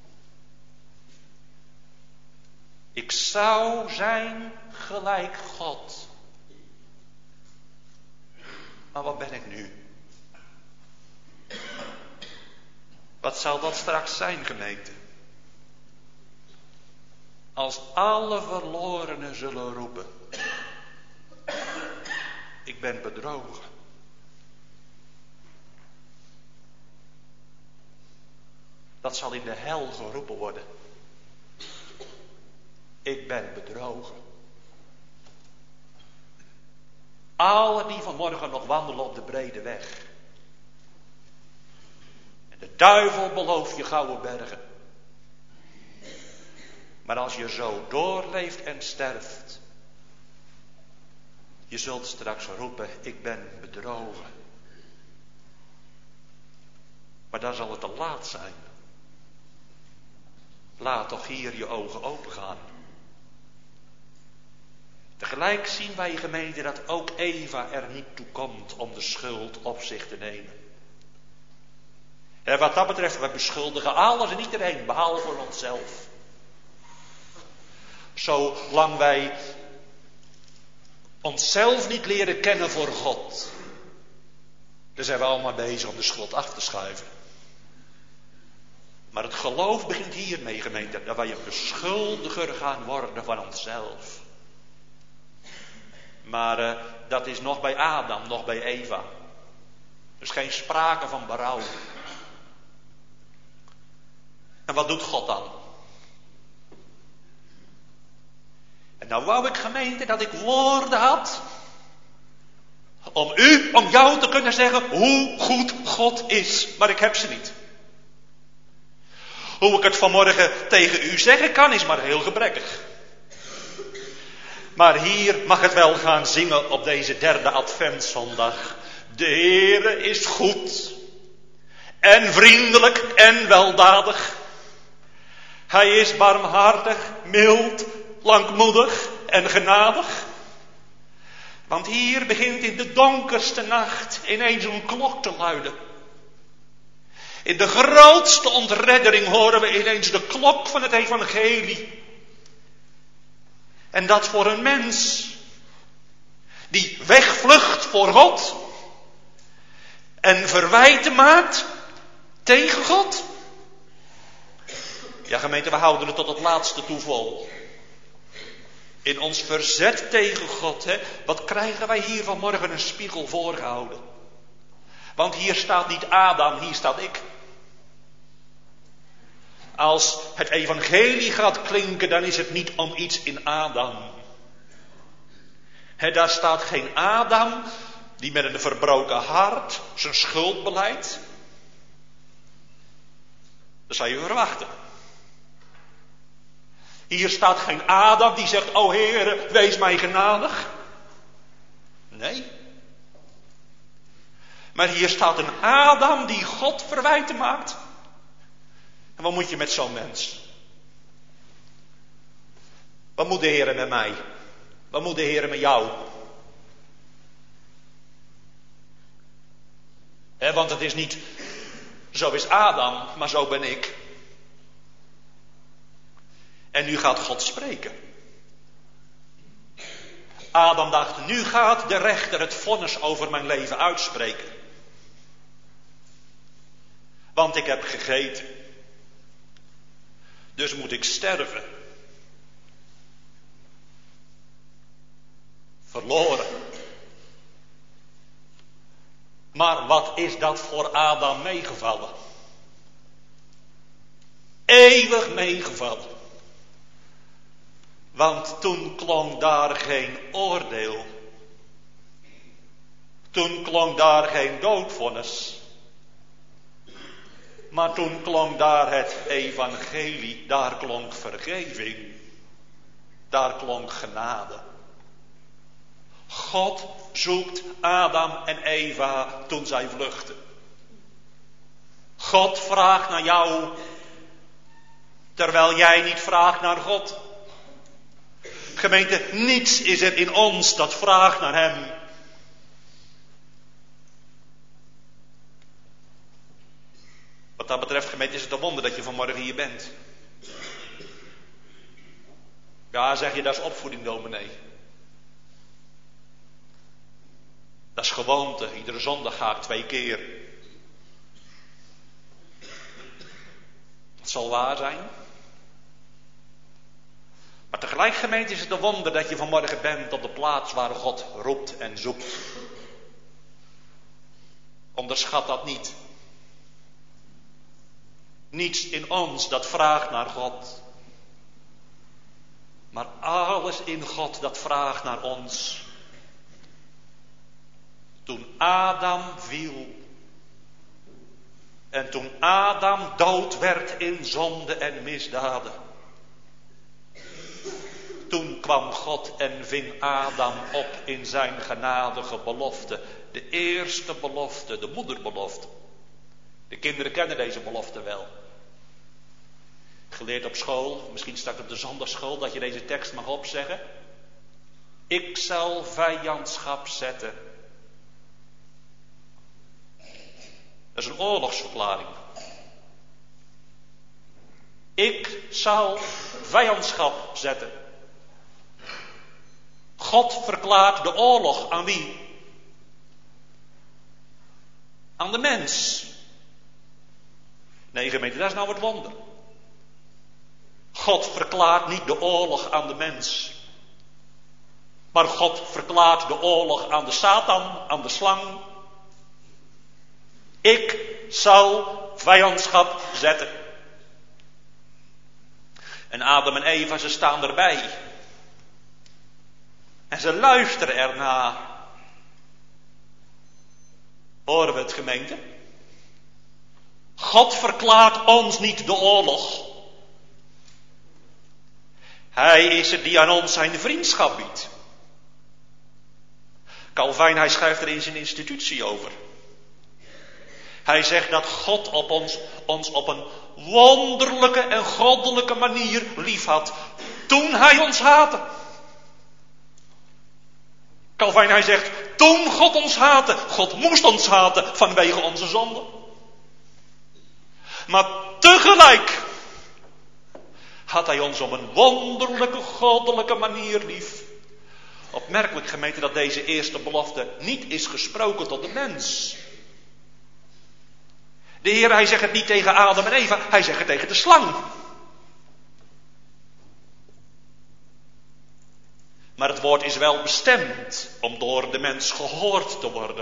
Ik zou zijn gelijk God. Maar wat ben ik nu? Wat zal dat straks zijn, gemeente? Als alle verlorenen zullen roepen. Ik ben bedrogen. Dat zal in de hel geroepen worden. Ik ben bedrogen. Alle die vanmorgen nog wandelen op de brede weg. En de duivel belooft je gouden bergen. Maar als je zo doorleeft en sterft. Je zult straks roepen, ik ben bedrogen. Maar dan zal het te laat zijn. Laat toch hier je ogen open gaan. Tegelijk zien wij, gemeente, dat ook Eva er niet toe komt om de schuld op zich te nemen. En wat dat betreft, wij beschuldigen alles en iedereen, behalve voor onszelf. Zolang wij onszelf niet leren kennen voor God, dan zijn we allemaal bezig om de schuld af te schuiven. Maar het geloof begint hiermee, gemeente, dat wij een beschuldiger gaan worden van onszelf. Maar uh, dat is nog bij Adam, nog bij Eva. Er is geen sprake van berouw. En wat doet God dan? En nou wou ik, gemeente, dat ik woorden had. Om u, om jou te kunnen zeggen hoe goed God is. Maar ik heb ze niet. Hoe ik het vanmorgen tegen u zeggen kan is maar heel gebrekkig. Maar hier mag het wel gaan zingen op deze derde adventszondag. De Heere is goed en vriendelijk en weldadig. Hij is barmhartig, mild, langmoedig en genadig. Want hier begint in de donkerste nacht ineens een klok te luiden. In de grootste ontreddering horen we ineens de klok van het evangelie. En dat voor een mens die wegvlucht voor God en verwijten maakt tegen God. Ja, gemeente, we houden het tot het laatste toe vol. In ons verzet tegen God, hè, wat krijgen wij hier vanmorgen een spiegel voorgehouden? Want hier staat niet Adam, hier staat ik. Als het evangelie gaat klinken, dan is het niet om iets in Adam. He, daar staat geen Adam die met een verbroken hart zijn schuld belijdt. Dat zou je verwachten. Hier staat geen Adam die zegt, o Heere, wees mij genadig. Nee. Maar hier staat een Adam die God verwijten maakt. En wat moet je met zo'n mens? Wat moet de Heere met mij? Wat moet de Heere met jou? He, want het is niet, zo is Adam, maar zo ben ik. En nu gaat God spreken. Adam dacht, nu gaat de rechter het vonnis over mijn leven uitspreken. Want ik heb gegeten. Dus moet ik sterven. Verloren. Maar wat is dat voor Adam meegevallen? Eeuwig meegevallen. Want toen klonk daar geen oordeel. Toen klonk daar geen doodvonnis. Maar toen klonk daar het evangelie. Daar klonk vergeving. Daar klonk genade. God zoekt Adam en Eva toen zij vluchten. God vraagt naar jou, terwijl jij niet vraagt naar God. Gemeente, niets is er in ons dat vraagt naar hem. Wat dat betreft, gemeente, is het een wonder dat je vanmorgen hier bent. Ja, zeg je, dat is opvoeding, dominee. Dat is gewoonte. Iedere zondag ga ik twee keer. Dat zal waar zijn. Maar tegelijk, gemeente, is het een wonder dat je vanmorgen bent op de plaats waar God roept en zoekt. Onderschat dat niet. Niets in ons dat vraagt naar God. Maar alles in God dat vraagt naar ons. Toen Adam viel. En toen Adam dood werd in zonde en misdaden. Toen kwam God en ving Adam op in zijn genadige belofte. De eerste belofte, de moederbelofte. De kinderen kennen deze belofte wel. Geleerd op school, misschien straks op de zondagschool, dat je deze tekst mag opzeggen. Ik zal vijandschap zetten. Dat is een oorlogsverklaring. Ik zal vijandschap zetten. God verklaart de oorlog aan wie? Aan de mens. Nee, gemeente, dat is nou het wonder. God verklaart niet de oorlog aan de mens. Maar God verklaart de oorlog aan de Satan, aan de slang. Ik zal vijandschap zetten. En Adam en Eva, ze staan erbij. En ze luisteren ernaar. Horen we het, gemeente? God verklaart ons niet de oorlog. Hij is het die aan ons zijn vriendschap biedt. Calvijn, hij schrijft er in zijn institutie over. Hij zegt dat God op ons, ons op een wonderlijke en goddelijke manier lief had. Toen hij ons haatte. Calvijn, hij zegt, toen God ons haatte. God moest ons haten vanwege onze zonde. Maar tegelijk had hij ons op een wonderlijke, goddelijke manier lief. Opmerkelijk, gemeente, dat deze eerste belofte niet is gesproken tot de mens. De Heer, hij zegt het niet tegen Adam en Eva, hij zegt het tegen de slang. Maar het woord is wel bestemd om door de mens gehoord te worden.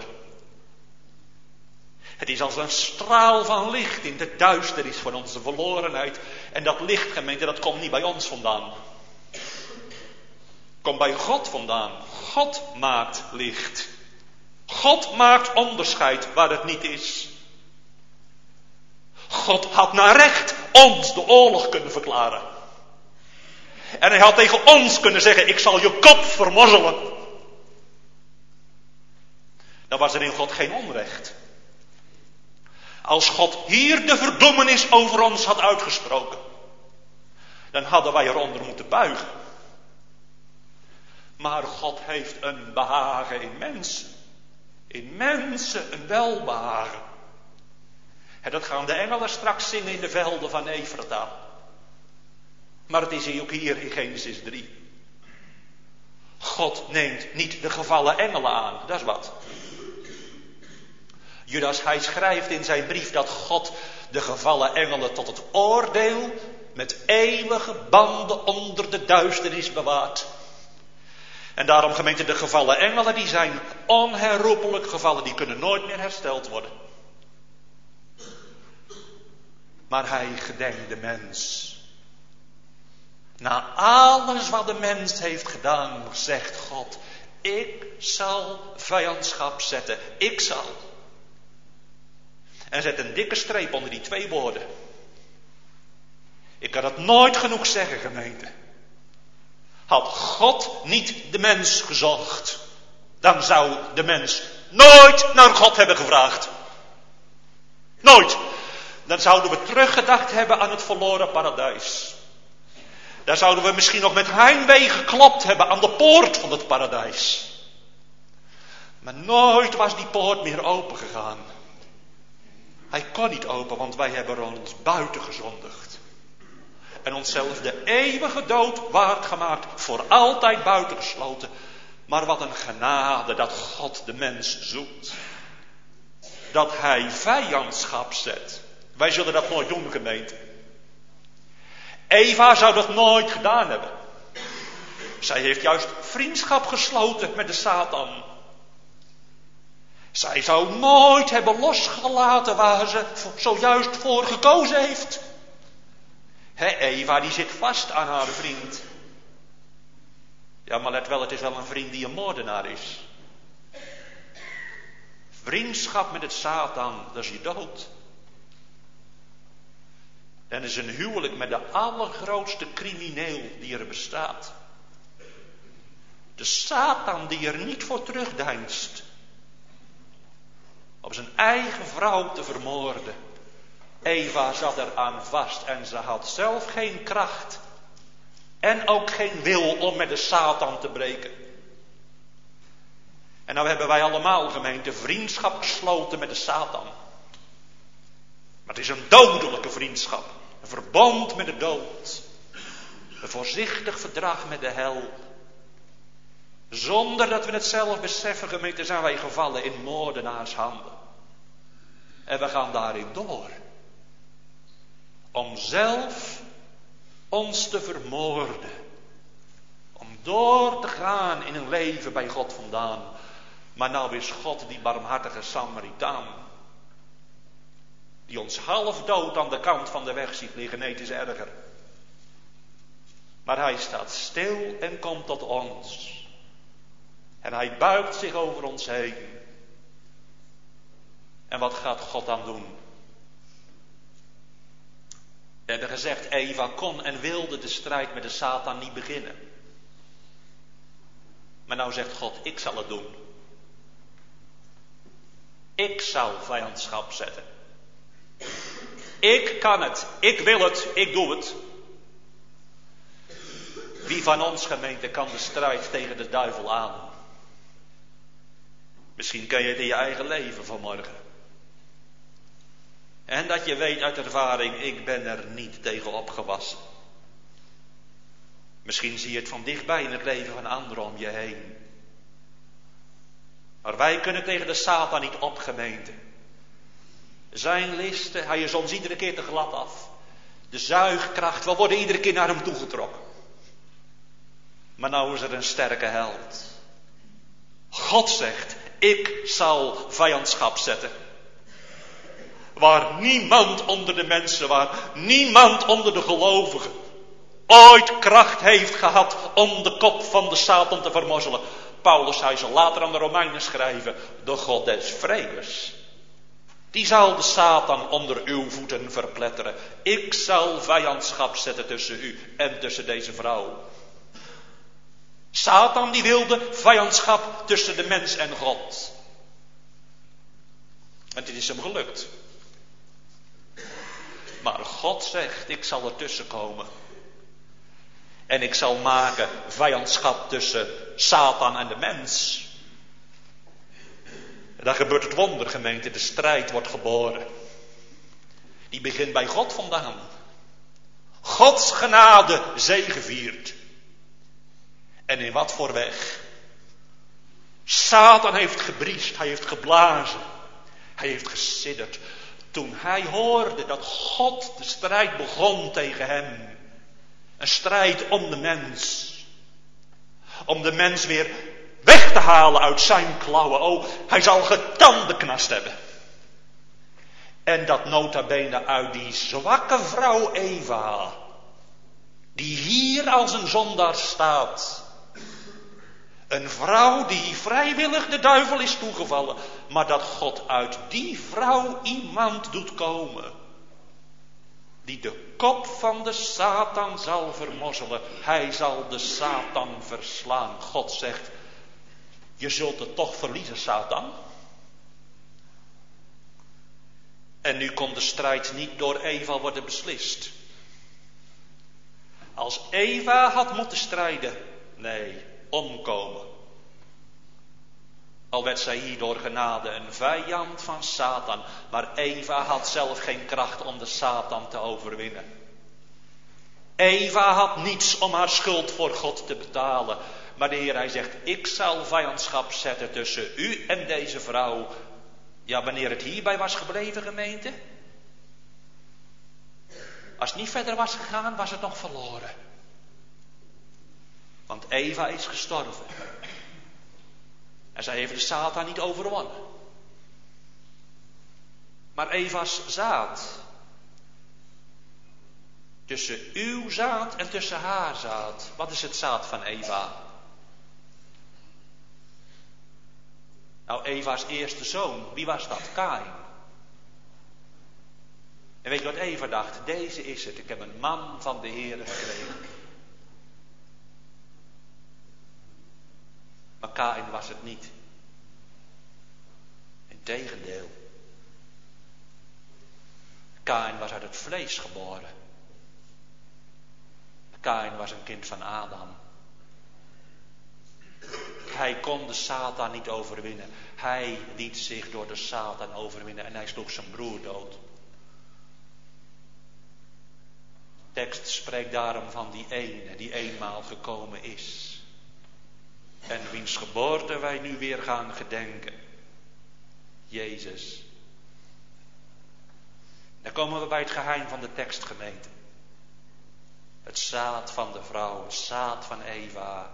Het is als een straal van licht in de duisternis van onze verlorenheid. En dat licht, gemeente, dat komt niet bij ons vandaan. Komt bij God vandaan. God maakt licht. God maakt onderscheid waar het niet is. God had naar recht ons de oorlog kunnen verklaren. En hij had tegen ons kunnen zeggen, ik zal je kop vermorzelen. Dan was er in God geen onrecht. Als God hier de verdoemenis over ons had uitgesproken, dan hadden wij eronder moeten buigen. Maar God heeft een behagen in mensen. In mensen een welbehagen. En dat gaan de engelen straks zingen in de velden van Efrata. Maar het is ook hier in Genesis drie. God neemt niet de gevallen engelen aan, dat is wat. Judas, hij schrijft in zijn brief dat God de gevallen engelen tot het oordeel met eeuwige banden onder de duisternis bewaart. En daarom, gemeente, de gevallen engelen, die zijn onherroepelijk gevallen, die kunnen nooit meer hersteld worden. Maar hij gedenkt de mens. Na alles wat de mens heeft gedaan, zegt God, ik zal vijandschap zetten, ik zal. En zet een dikke streep onder die twee woorden. Ik kan het nooit genoeg zeggen, gemeente. Had God niet de mens gezocht, dan zou de mens nooit naar God hebben gevraagd. Nooit. Dan zouden we teruggedacht hebben aan het verloren paradijs. Daar zouden we misschien nog met heimwee geklopt hebben aan de poort van het paradijs. Maar nooit was die poort meer open gegaan. Hij kon niet open, want wij hebben ons buiten gezondigd. En onszelf de eeuwige dood waard gemaakt, voor altijd buitengesloten. Maar wat een genade dat God de mens zoekt. Dat hij vijandschap zet. Wij zullen dat nooit doen, gemeente. Eva zou dat nooit gedaan hebben. Zij heeft juist vriendschap gesloten met de Satan. Zij zou nooit hebben losgelaten waar ze zojuist voor gekozen heeft. He, Eva die zit vast aan haar vriend. Ja, maar let wel, het is wel een vriend die een moordenaar is. Vriendschap met het Satan, dat is je dood. En is een huwelijk met de allergrootste crimineel die er bestaat. De Satan die er niet voor terugdeinst. Om zijn eigen vrouw te vermoorden. Eva zat eraan vast en ze had zelf geen kracht. En ook geen wil om met de Satan te breken. En nou hebben wij allemaal, gemeente, vriendschap gesloten met de Satan. Maar het is een dodelijke vriendschap. Een verbond met de dood. Een voorzichtig verdrag met de hel. Zonder dat we het zelf beseffen, gemeente, zijn wij gevallen in moordenaarshanden. En we gaan daarin door. Om zelf ons te vermoorden. Om door te gaan in een leven bij God vandaan. Maar nou is God die barmhartige Samaritaan. Die ons half dood aan de kant van de weg ziet liggen. Nee, het is erger. Maar hij staat stil en komt tot ons. En hij buigt zich over ons heen. En wat gaat God dan doen? We hebben gezegd, Eva kon en wilde de strijd met de Satan niet beginnen. Maar nou zegt God, ik zal het doen. Ik zal vijandschap zetten. Ik kan het, ik wil het, ik doe het. Wie van ons, gemeente, kan de strijd tegen de duivel aan? Misschien ken je het in je eigen leven vanmorgen. En dat je weet uit ervaring, ik ben er niet tegen opgewassen. Misschien zie je het van dichtbij in het leven van anderen om je heen. Maar wij kunnen tegen de Satan niet op, gemeente. Zijn listen, hij is ons iedere keer te glad af. De zuigkracht, we worden iedere keer naar hem toegetrokken. Maar nou is er een sterke held. God zegt, ik zal vijandschap zetten. Waar niemand onder de mensen, waar niemand onder de gelovigen ooit kracht heeft gehad om de kop van de Satan te vermorzelen. Paulus, hij zal later aan de Romeinen schrijven, de God des vredes. Die zal de Satan onder uw voeten verpletteren. Ik zal vijandschap zetten tussen u en tussen deze vrouw. Satan die wilde vijandschap tussen de mens en God. En dit is hem gelukt. Maar God zegt, ik zal ertussen komen. En ik zal maken vijandschap tussen Satan en de mens. En dan gebeurt het wonder, gemeente. De strijd wordt geboren. Die begint bij God vandaan. Gods genade zegeviert. En in wat voor weg? Satan heeft gebriest, hij heeft geblazen. Hij heeft gesidderd toen hij hoorde dat God de strijd begon tegen hem. Een strijd om de mens. Om de mens weer weg te halen uit zijn klauwen. Oh, hij zal getandenknast hebben. En dat nota bene uit die zwakke vrouw Eva. Die hier als een zondaar staat. Een vrouw die vrijwillig de duivel is toegevallen. Maar dat God uit die vrouw iemand doet komen. Die de kop van de Satan zal vermorzelen. Hij zal de Satan verslaan. God zegt, je zult het toch verliezen, Satan. En nu kon de strijd niet door Eva worden beslist. Als Eva had moeten strijden, nee, omkomen. Al werd zij hier door genade een vijand van Satan. Maar Eva had zelf geen kracht om de Satan te overwinnen. Eva had niets om haar schuld voor God te betalen. Maar de Heer, hij zegt, ik zal vijandschap zetten tussen u en deze vrouw. Ja, wanneer het hierbij was gebleven, gemeente. Als het niet verder was gegaan, was het nog verloren. Want Eva is gestorven. En zij heeft de Satan niet overwonnen. Maar Eva's zaad. Tussen uw zaad en tussen haar zaad. Wat is het zaad van Eva? Nou, Eva's eerste zoon, wie was dat? Kaïn. En weet je wat Eva dacht? Deze is het, ik heb een man van de Heer gekregen. Maar Kaïn was het niet. Integendeel. Kaïn was uit het vlees geboren. Kaïn was een kind van Adam. Hij kon de Satan niet overwinnen. Hij liet zich door de Satan overwinnen en hij sloeg zijn broer dood. De tekst spreekt daarom van die ene die eenmaal gekomen is. En wiens geboorte wij nu weer gaan gedenken. Jezus. Dan komen we bij het geheim van de tekst, gemeente. Het zaad van de vrouw, het zaad van Eva.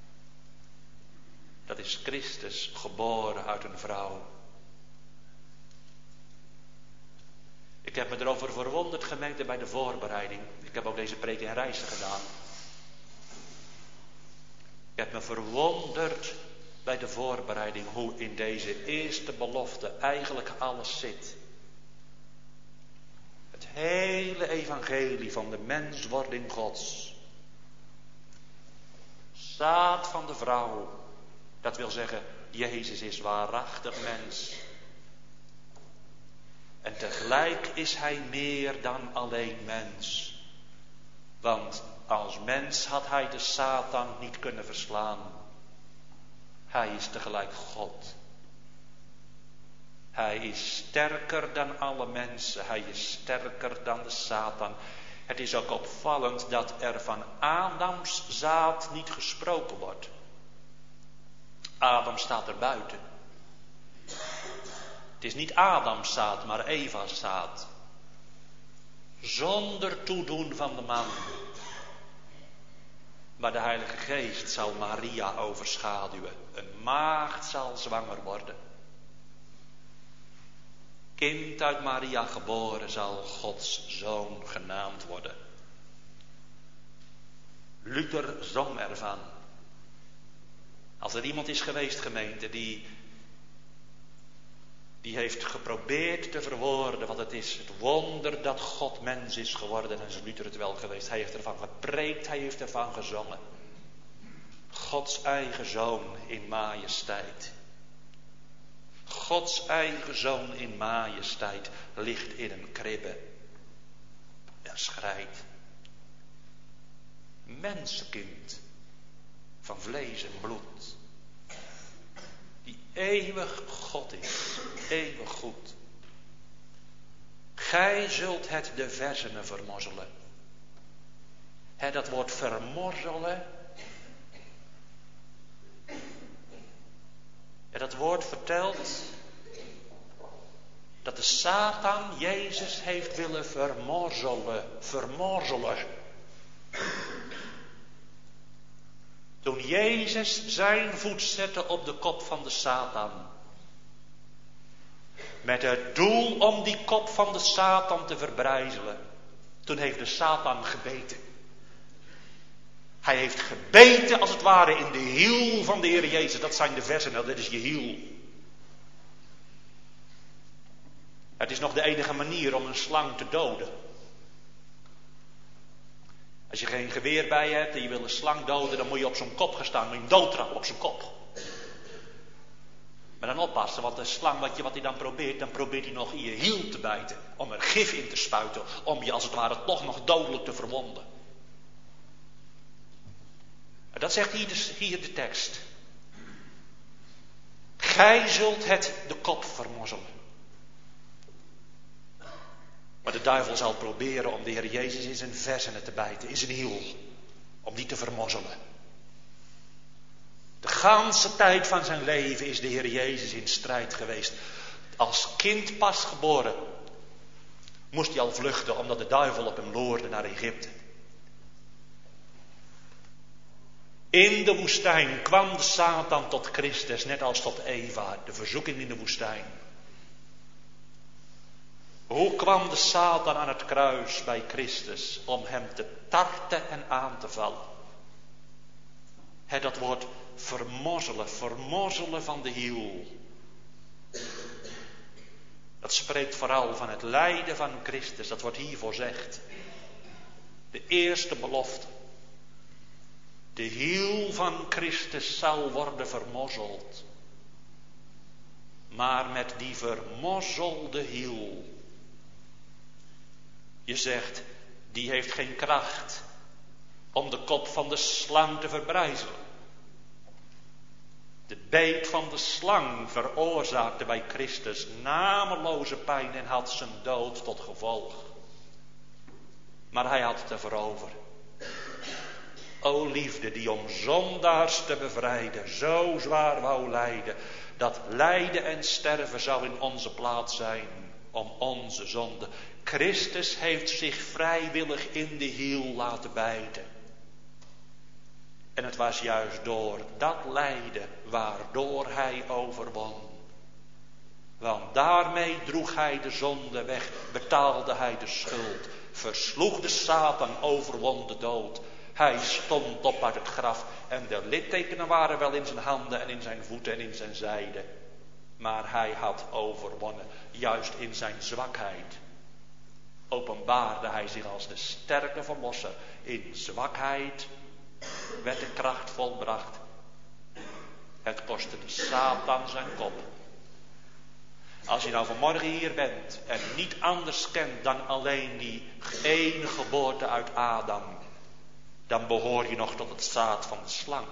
Dat is Christus, geboren uit een vrouw. Ik heb me erover verwonderd, gemeente, bij de voorbereiding. Ik heb ook deze preek in Rijssen gedaan. Ik heb me verwonderd bij de voorbereiding hoe in deze eerste belofte eigenlijk alles zit. Het hele evangelie van de menswording Gods. Zaad van de vrouw. Dat wil zeggen, Jezus is waarachtig mens. En tegelijk is hij meer dan alleen mens. Want als mens had hij de Satan niet kunnen verslaan. Hij is tegelijk God. Hij is sterker dan alle mensen. Hij is sterker dan de Satan. Het is ook opvallend dat er van Adams zaad niet gesproken wordt. Adam staat er buiten. Het is niet Adams zaad, maar Eva's zaad. Zonder toedoen van de man. Maar de Heilige Geest zal Maria overschaduwen. Een maagd zal zwanger worden. Kind uit Maria geboren zal Gods zoon genaamd worden. Luther zong ervan. Als er iemand is geweest, gemeente, die, die heeft geprobeerd te verwoorden wat het is. Het wonder dat God mens is geworden. En is Luther het wel geweest. Hij heeft ervan gepreekt, hij heeft ervan gezongen. Gods eigen zoon in majesteit. Gods eigen zoon in majesteit ligt in een kribbe en schreit. Mensenkind van vlees en bloed. Die eeuwig God is, eeuwig goed. Gij zult het de versenen vermorzelen. He, dat woord vermorzelen. En dat woord vertelt dat de Satan Jezus heeft willen vermorzelen. Vermorzelen. Toen Jezus zijn voet zette op de kop van de Satan. Met het doel om die kop van de Satan te verbrijzelen. Toen heeft de Satan gebeten. Hij heeft gebeten als het ware in de hiel van de Heer Jezus. Dat zijn de versen, nou, dat is je hiel. Het is nog de enige manier om een slang te doden. Als je geen geweer bij je hebt en je wil een slang doden, dan moet je op zijn kop gaan staan. Moet je hem doodtrappen op zijn kop. Maar dan oppassen, want de slang wat, je, wat hij dan probeert, dan probeert hij nog in je hiel te bijten. Om er gif in te spuiten, om je als het ware toch nog dodelijk te verwonden. En dat zegt hier de, hier de tekst. Gij zult het de kop vermorzelen. Maar de duivel zal proberen om de Heer Jezus in zijn versenen te bijten, in zijn hiel. Om die te vermorzelen. De ganse tijd van zijn leven is de Heer Jezus in strijd geweest. Als kind pas geboren moest hij al vluchten omdat de duivel op hem loerde naar Egypte. In de woestijn kwam de Satan tot Christus, net als tot Eva, de verzoeking in de woestijn. Hoe kwam de Satan aan het kruis bij Christus om hem te tarten en aan te vallen? He, dat woord vermorzelen, vermorzelen van de hiel. Dat spreekt vooral van het lijden van Christus, dat wordt hier voorzegd. De eerste belofte. De hiel van Christus zal worden vermorzeld. Maar met die vermorzelde hiel. Je zegt, die heeft geen kracht om de kop van de slang te verbrijzelen. De beet van de slang veroorzaakte bij Christus nameloze pijn en had zijn dood tot gevolg. Maar hij had het ervoor over. O liefde die om zondaars te bevrijden zo zwaar wou lijden, dat lijden en sterven zou in onze plaats zijn om onze zonde. Christus heeft zich vrijwillig in de hiel laten bijten. En het was juist door dat lijden waardoor hij overwon. Want daarmee droeg hij de zonde weg, betaalde hij de schuld, versloeg de Satan, overwon de dood. Hij stond op uit het graf en de littekenen waren wel in zijn handen en in zijn voeten en in zijn zijde. Maar hij had overwonnen, juist in zijn zwakheid. Openbaarde hij zich als de sterke verlosser. In zwakheid werd de kracht volbracht. Het kostte de Satan zijn kop. Als je nou vanmorgen hier bent en niet anders kent dan alleen die ene geboorte uit Adam, dan behoor je nog tot het zaad van de slang.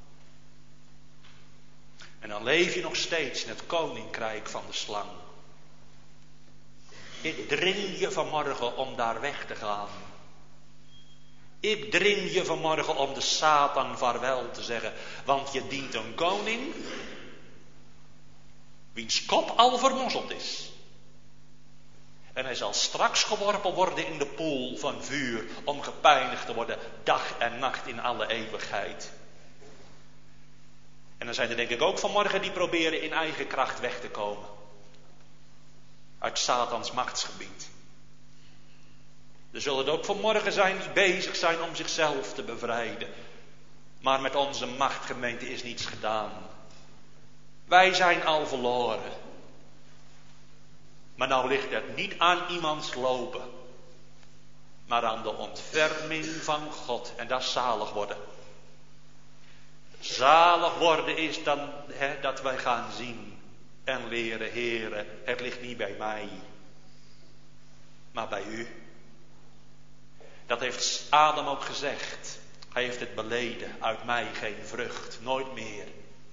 En dan leef je nog steeds in het koninkrijk van de slang. Ik dring je vanmorgen om daar weg te gaan. Ik dring je vanmorgen om de Satan vaarwel te zeggen. Want je dient een koning wiens kop al vermorzeld is. En hij zal straks geworpen worden in de poel van vuur om gepijnigd te worden dag en nacht in alle eeuwigheid. En dan zijn er denk ik ook vanmorgen die proberen in eigen kracht weg te komen. Uit Satans machtsgebied. Er zullen er ook vanmorgen zijn die bezig zijn om zichzelf te bevrijden. Maar met onze machtgemeente is niets gedaan. Wij zijn al verloren. Maar nou ligt het niet aan iemands lopen. Maar aan de ontferming van God. En dat is zalig worden. Zalig worden is dan he, dat wij gaan zien en leren, Heere, het ligt niet bij mij, maar bij u. Dat heeft Adam ook gezegd. Hij heeft het beleden. Uit mij geen vrucht, nooit meer.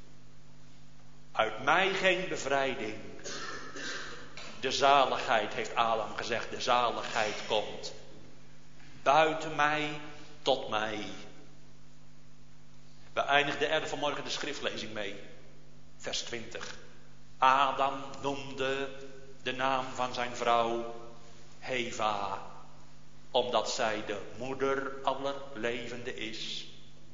Uit mij geen bevrijding. De zaligheid, heeft Adam gezegd, de zaligheid komt. Buiten mij tot mij. We eindigden er vanmorgen de schriftlezing mee. Vers twintig. Adam noemde de naam van zijn vrouw Eva, omdat zij de moeder aller levenden is.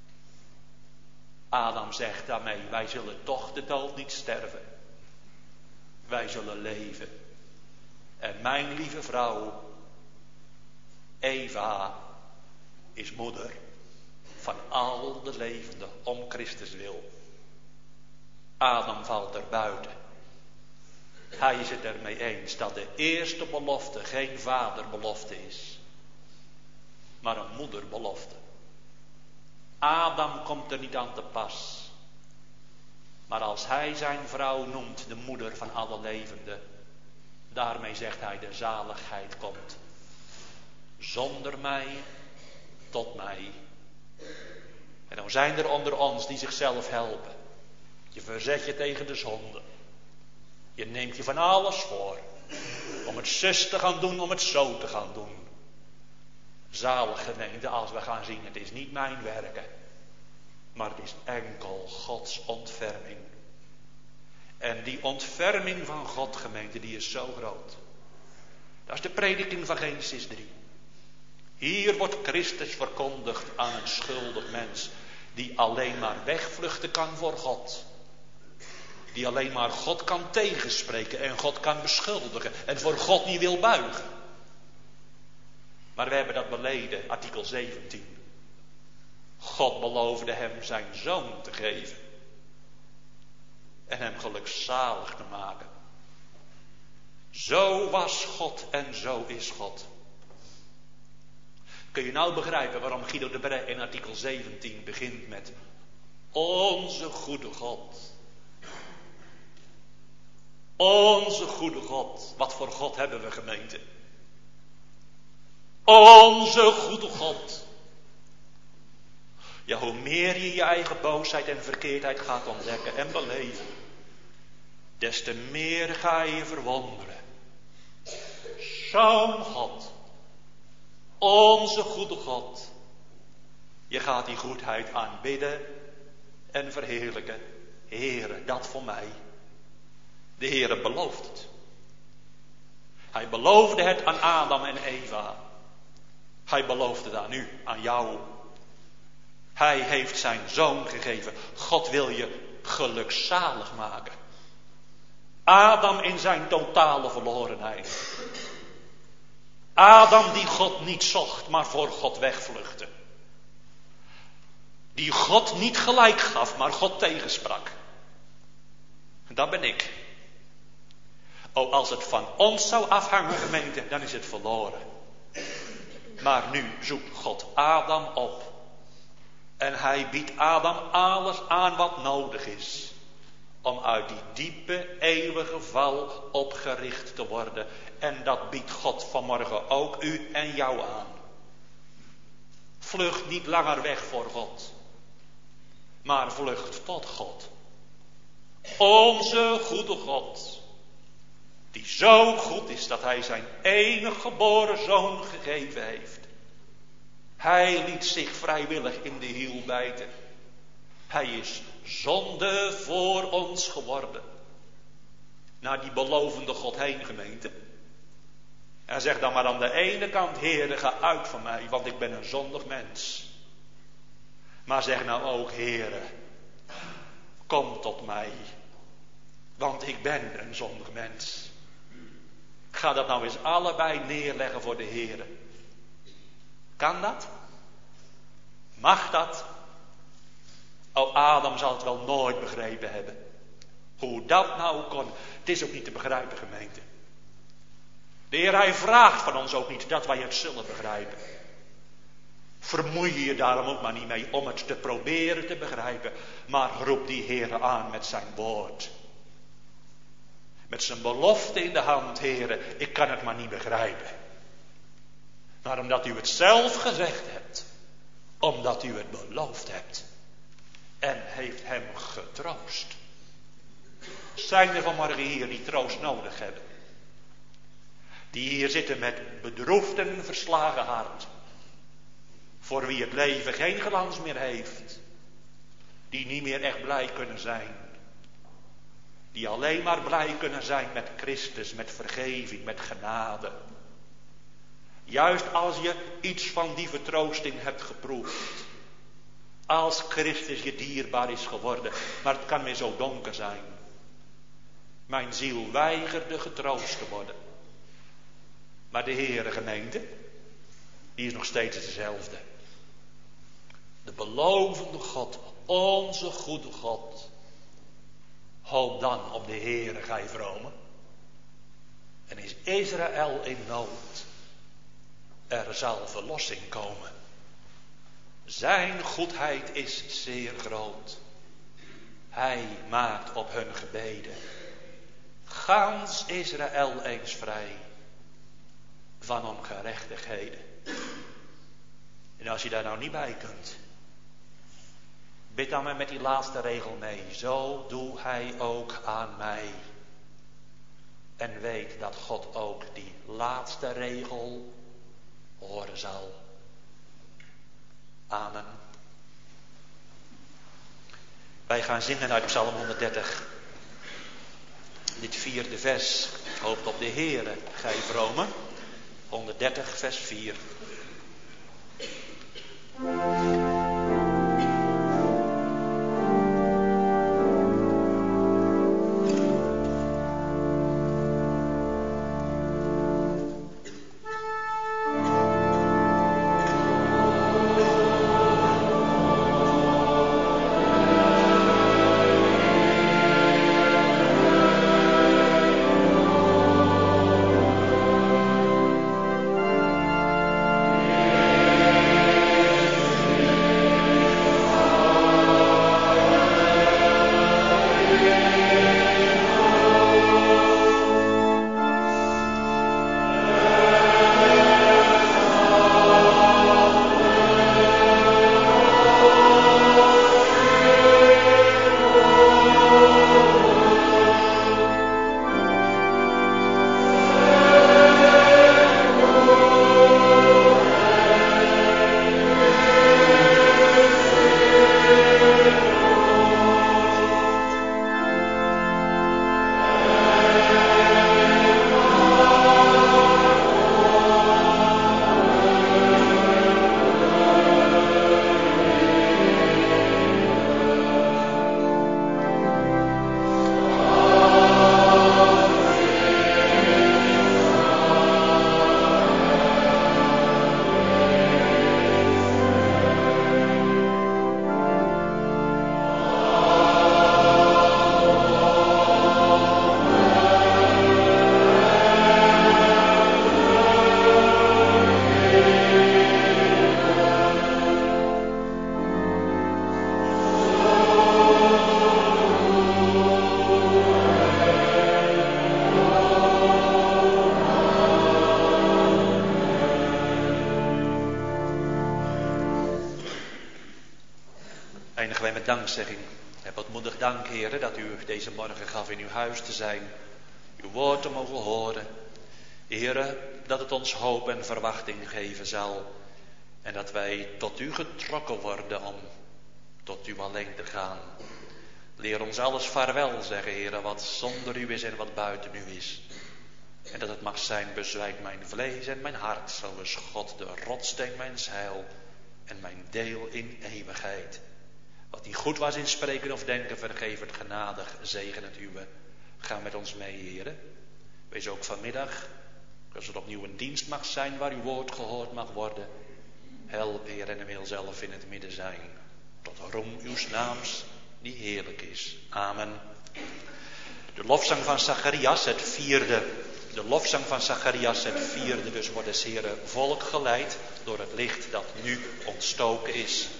Adam zegt daarmee, wij zullen toch de dood niet sterven. Wij zullen leven. En mijn lieve vrouw, Eva, is moeder van al de levenden om Christus wil. Adam valt er buiten. Hij is het ermee eens dat de eerste belofte geen vaderbelofte is, maar een moederbelofte. Adam komt er niet aan te pas. Maar als hij zijn vrouw noemt de moeder van alle levenden, daarmee zegt hij de zaligheid komt. Zonder mij tot mij. En dan zijn er onder ons die zichzelf helpen. Je verzet je tegen de zonde. Je neemt je van alles voor. Om het zus te gaan doen, om het zo te gaan doen. Zalig gemeente als we gaan zien, het is niet mijn werken. Maar het is enkel Gods ontferming. En die ontferming van God, gemeente, die is zo groot. Dat is de prediking van Genesis drie. Hier wordt Christus verkondigd aan een schuldig mens, die alleen maar wegvluchten kan voor God. Die alleen maar God kan tegenspreken en God kan beschuldigen en voor God niet wil buigen. Maar we hebben dat beleden, artikel zeventien. God beloofde hem zijn zoon te geven. En hem gelukzalig te maken. Zo was God en zo is God. Kun je nou begrijpen waarom Guido de Brij in artikel zeventien begint met onze goede God. Onze goede God. Wat voor God hebben we, gemeente? Onze goede God. Ja, hoe meer je je eigen boosheid en verkeerdheid gaat ontdekken en beleven, des te meer ga je je verwonderen. Zo'n God. Onze goede God. Je gaat die goedheid aanbidden en verheerlijken. Heere, dat voor mij. De Heere belooft het. Hij beloofde het aan Adam en Eva. Hij belooft het aan u, aan jou. Hij heeft zijn zoon gegeven. God wil je gelukzalig maken. Adam in zijn totale verlorenheid. Adam die God niet zocht, maar voor God wegvluchtte. Die God niet gelijk gaf, maar God tegensprak. Dat ben ik. Oh, als het van ons zou afhangen, gemeente, dan is het verloren. Maar nu zoekt God Adam op. En hij biedt Adam alles aan wat nodig is. Om uit die diepe, eeuwige val opgericht te worden. En dat biedt God vanmorgen ook u en jou aan. Vlucht niet langer weg voor God. Maar vlucht tot God. Onze goede God. Die zo goed is dat hij zijn enige geboren zoon gegeven heeft. Hij liet zich vrijwillig in de hiel bijten. Hij is zonde voor ons geworden. Naar die belovende God heen, gemeente. En zeg dan maar aan de ene kant, Heere, ga uit van mij, want ik ben een zondig mens. Maar zeg nou ook, Heere, kom tot mij, want ik ben een zondig mens. Ga dat nou eens allebei neerleggen voor de Heere. Kan dat? Mag dat? O, Adam zal het wel nooit begrepen hebben. Hoe dat nou kon. Het is ook niet te begrijpen, gemeente. De Heer, hij vraagt van ons ook niet dat wij het zullen begrijpen. Vermoei je je daarom ook maar niet mee om het te proberen te begrijpen. Maar roep die Heer aan met zijn woord. Met zijn belofte in de hand, Heer, ik kan het maar niet begrijpen. Maar omdat u het zelf gezegd hebt. Omdat u het beloofd hebt. En heeft hem getroost. Zijn er vanmorgen hier die troost nodig hebben? Die hier zitten met bedroefd en verslagen hart. Voor wie het leven geen glans meer heeft. Die niet meer echt blij kunnen zijn. Die alleen maar blij kunnen zijn met Christus, met vergeving, met genade. Juist als je iets van die vertroosting hebt geproefd. Als Christus je dierbaar is geworden. Maar het kan weer zo donker zijn. Mijn ziel weigerde getroost te worden. Maar de Heere gemeente, die is nog steeds dezelfde. De belovende God, onze goede God. Hoop dan op de Heere, gij vromen. En is Israël in nood. Er zal verlossing komen. Zijn goedheid is zeer groot. Hij maakt op hun gebeden. Gans Israël eens vrij. Van ongerechtigheden. En als je daar nou niet bij kunt. Bid dan maar met die laatste regel mee. Zo doe hij ook aan mij. En weet dat God ook die laatste regel horen zal. Amen. Wij gaan zingen uit Psalm honderddertig. Dit vierde vers. Hoopt op de Heere, gij vromen. honderddertig vers vier. Dankzegging. Heb ootmoedig dank, Heere, dat u deze morgen gaf in uw huis te zijn. Uw woord te mogen horen. Heere, dat het ons hoop en verwachting geven zal. En dat wij tot u getrokken worden om tot u alleen te gaan. Leer ons alles vaarwel zeggen, Heere, wat zonder u is en wat buiten u is. En dat het mag zijn, bezwijkt mijn vlees en mijn hart. Zo is God de rotsteen mijn heil en mijn deel in eeuwigheid. Wat niet goed was in spreken of denken, vergeef het genadig, zegen het uwe. Ga met ons mee, Heren. Wees ook vanmiddag, als het opnieuw een dienst mag zijn waar uw woord gehoord mag worden. Help, Heer, en wil zelf in het midden zijn. Tot roem uw naams, die heerlijk is. Amen. De lofzang van Zacharias, het vierde. De lofzang van Zacharias, het vierde. Dus wordt het Heere volk geleid door het licht dat nu ontstoken is.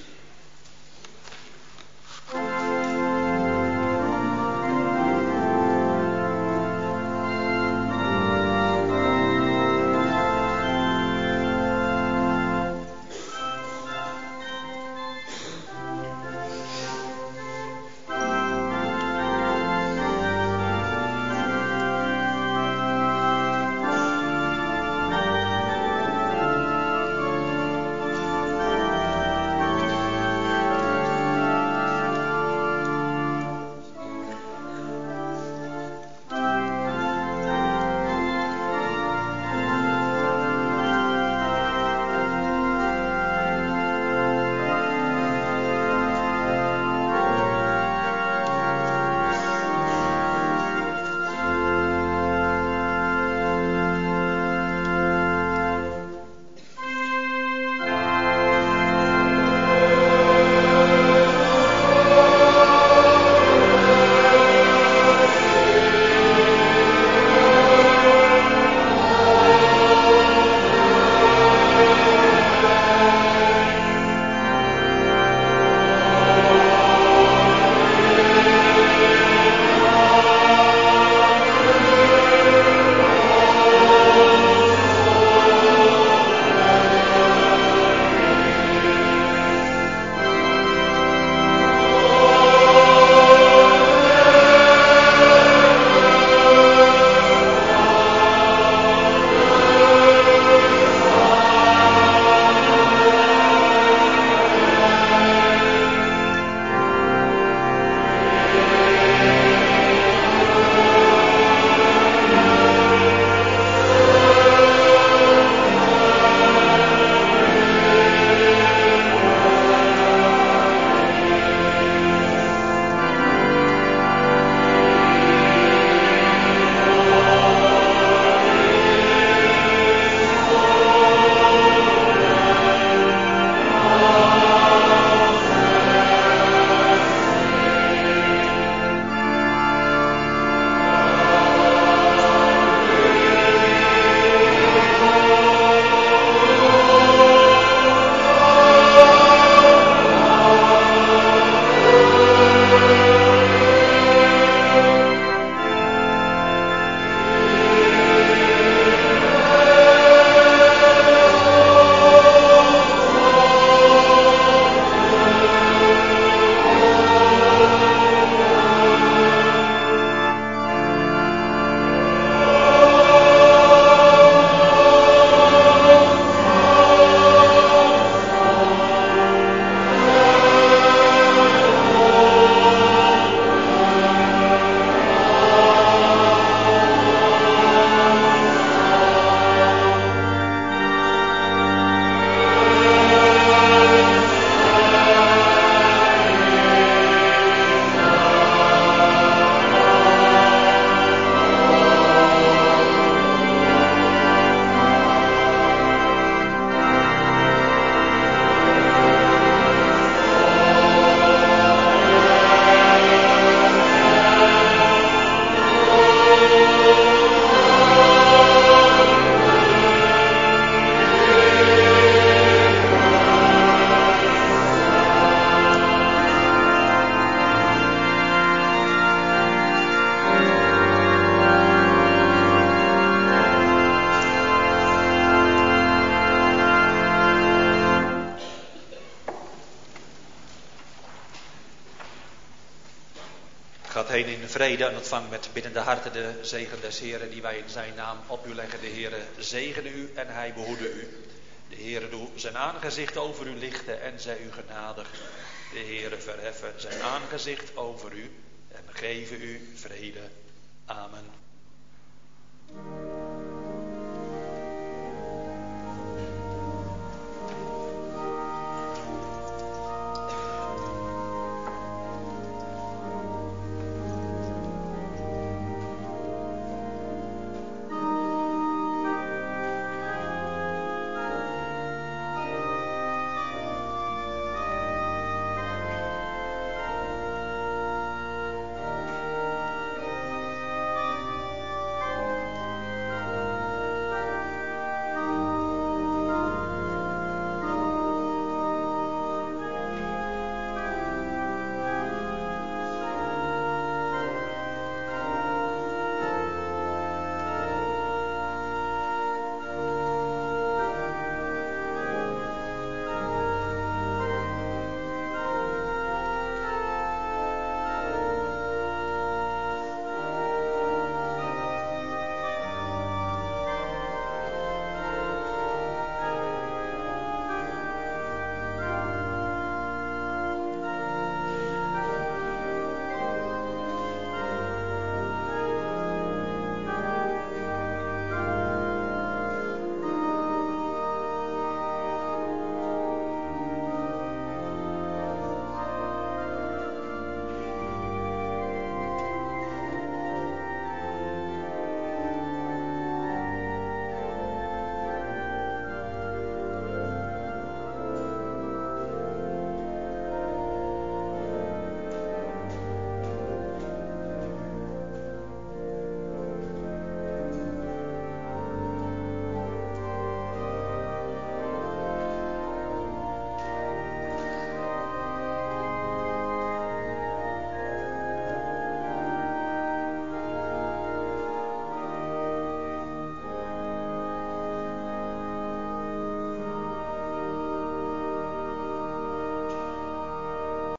Gaat heen in vrede en ontvang met biddende harten de zegen des Heren die wij in zijn naam op u leggen. De Heere zegene u en hij behoede u. De Heere doe zijn aangezicht over u lichten en zij u genadig. De Heere verheffen zijn aangezicht over u en geven u vrede. Amen.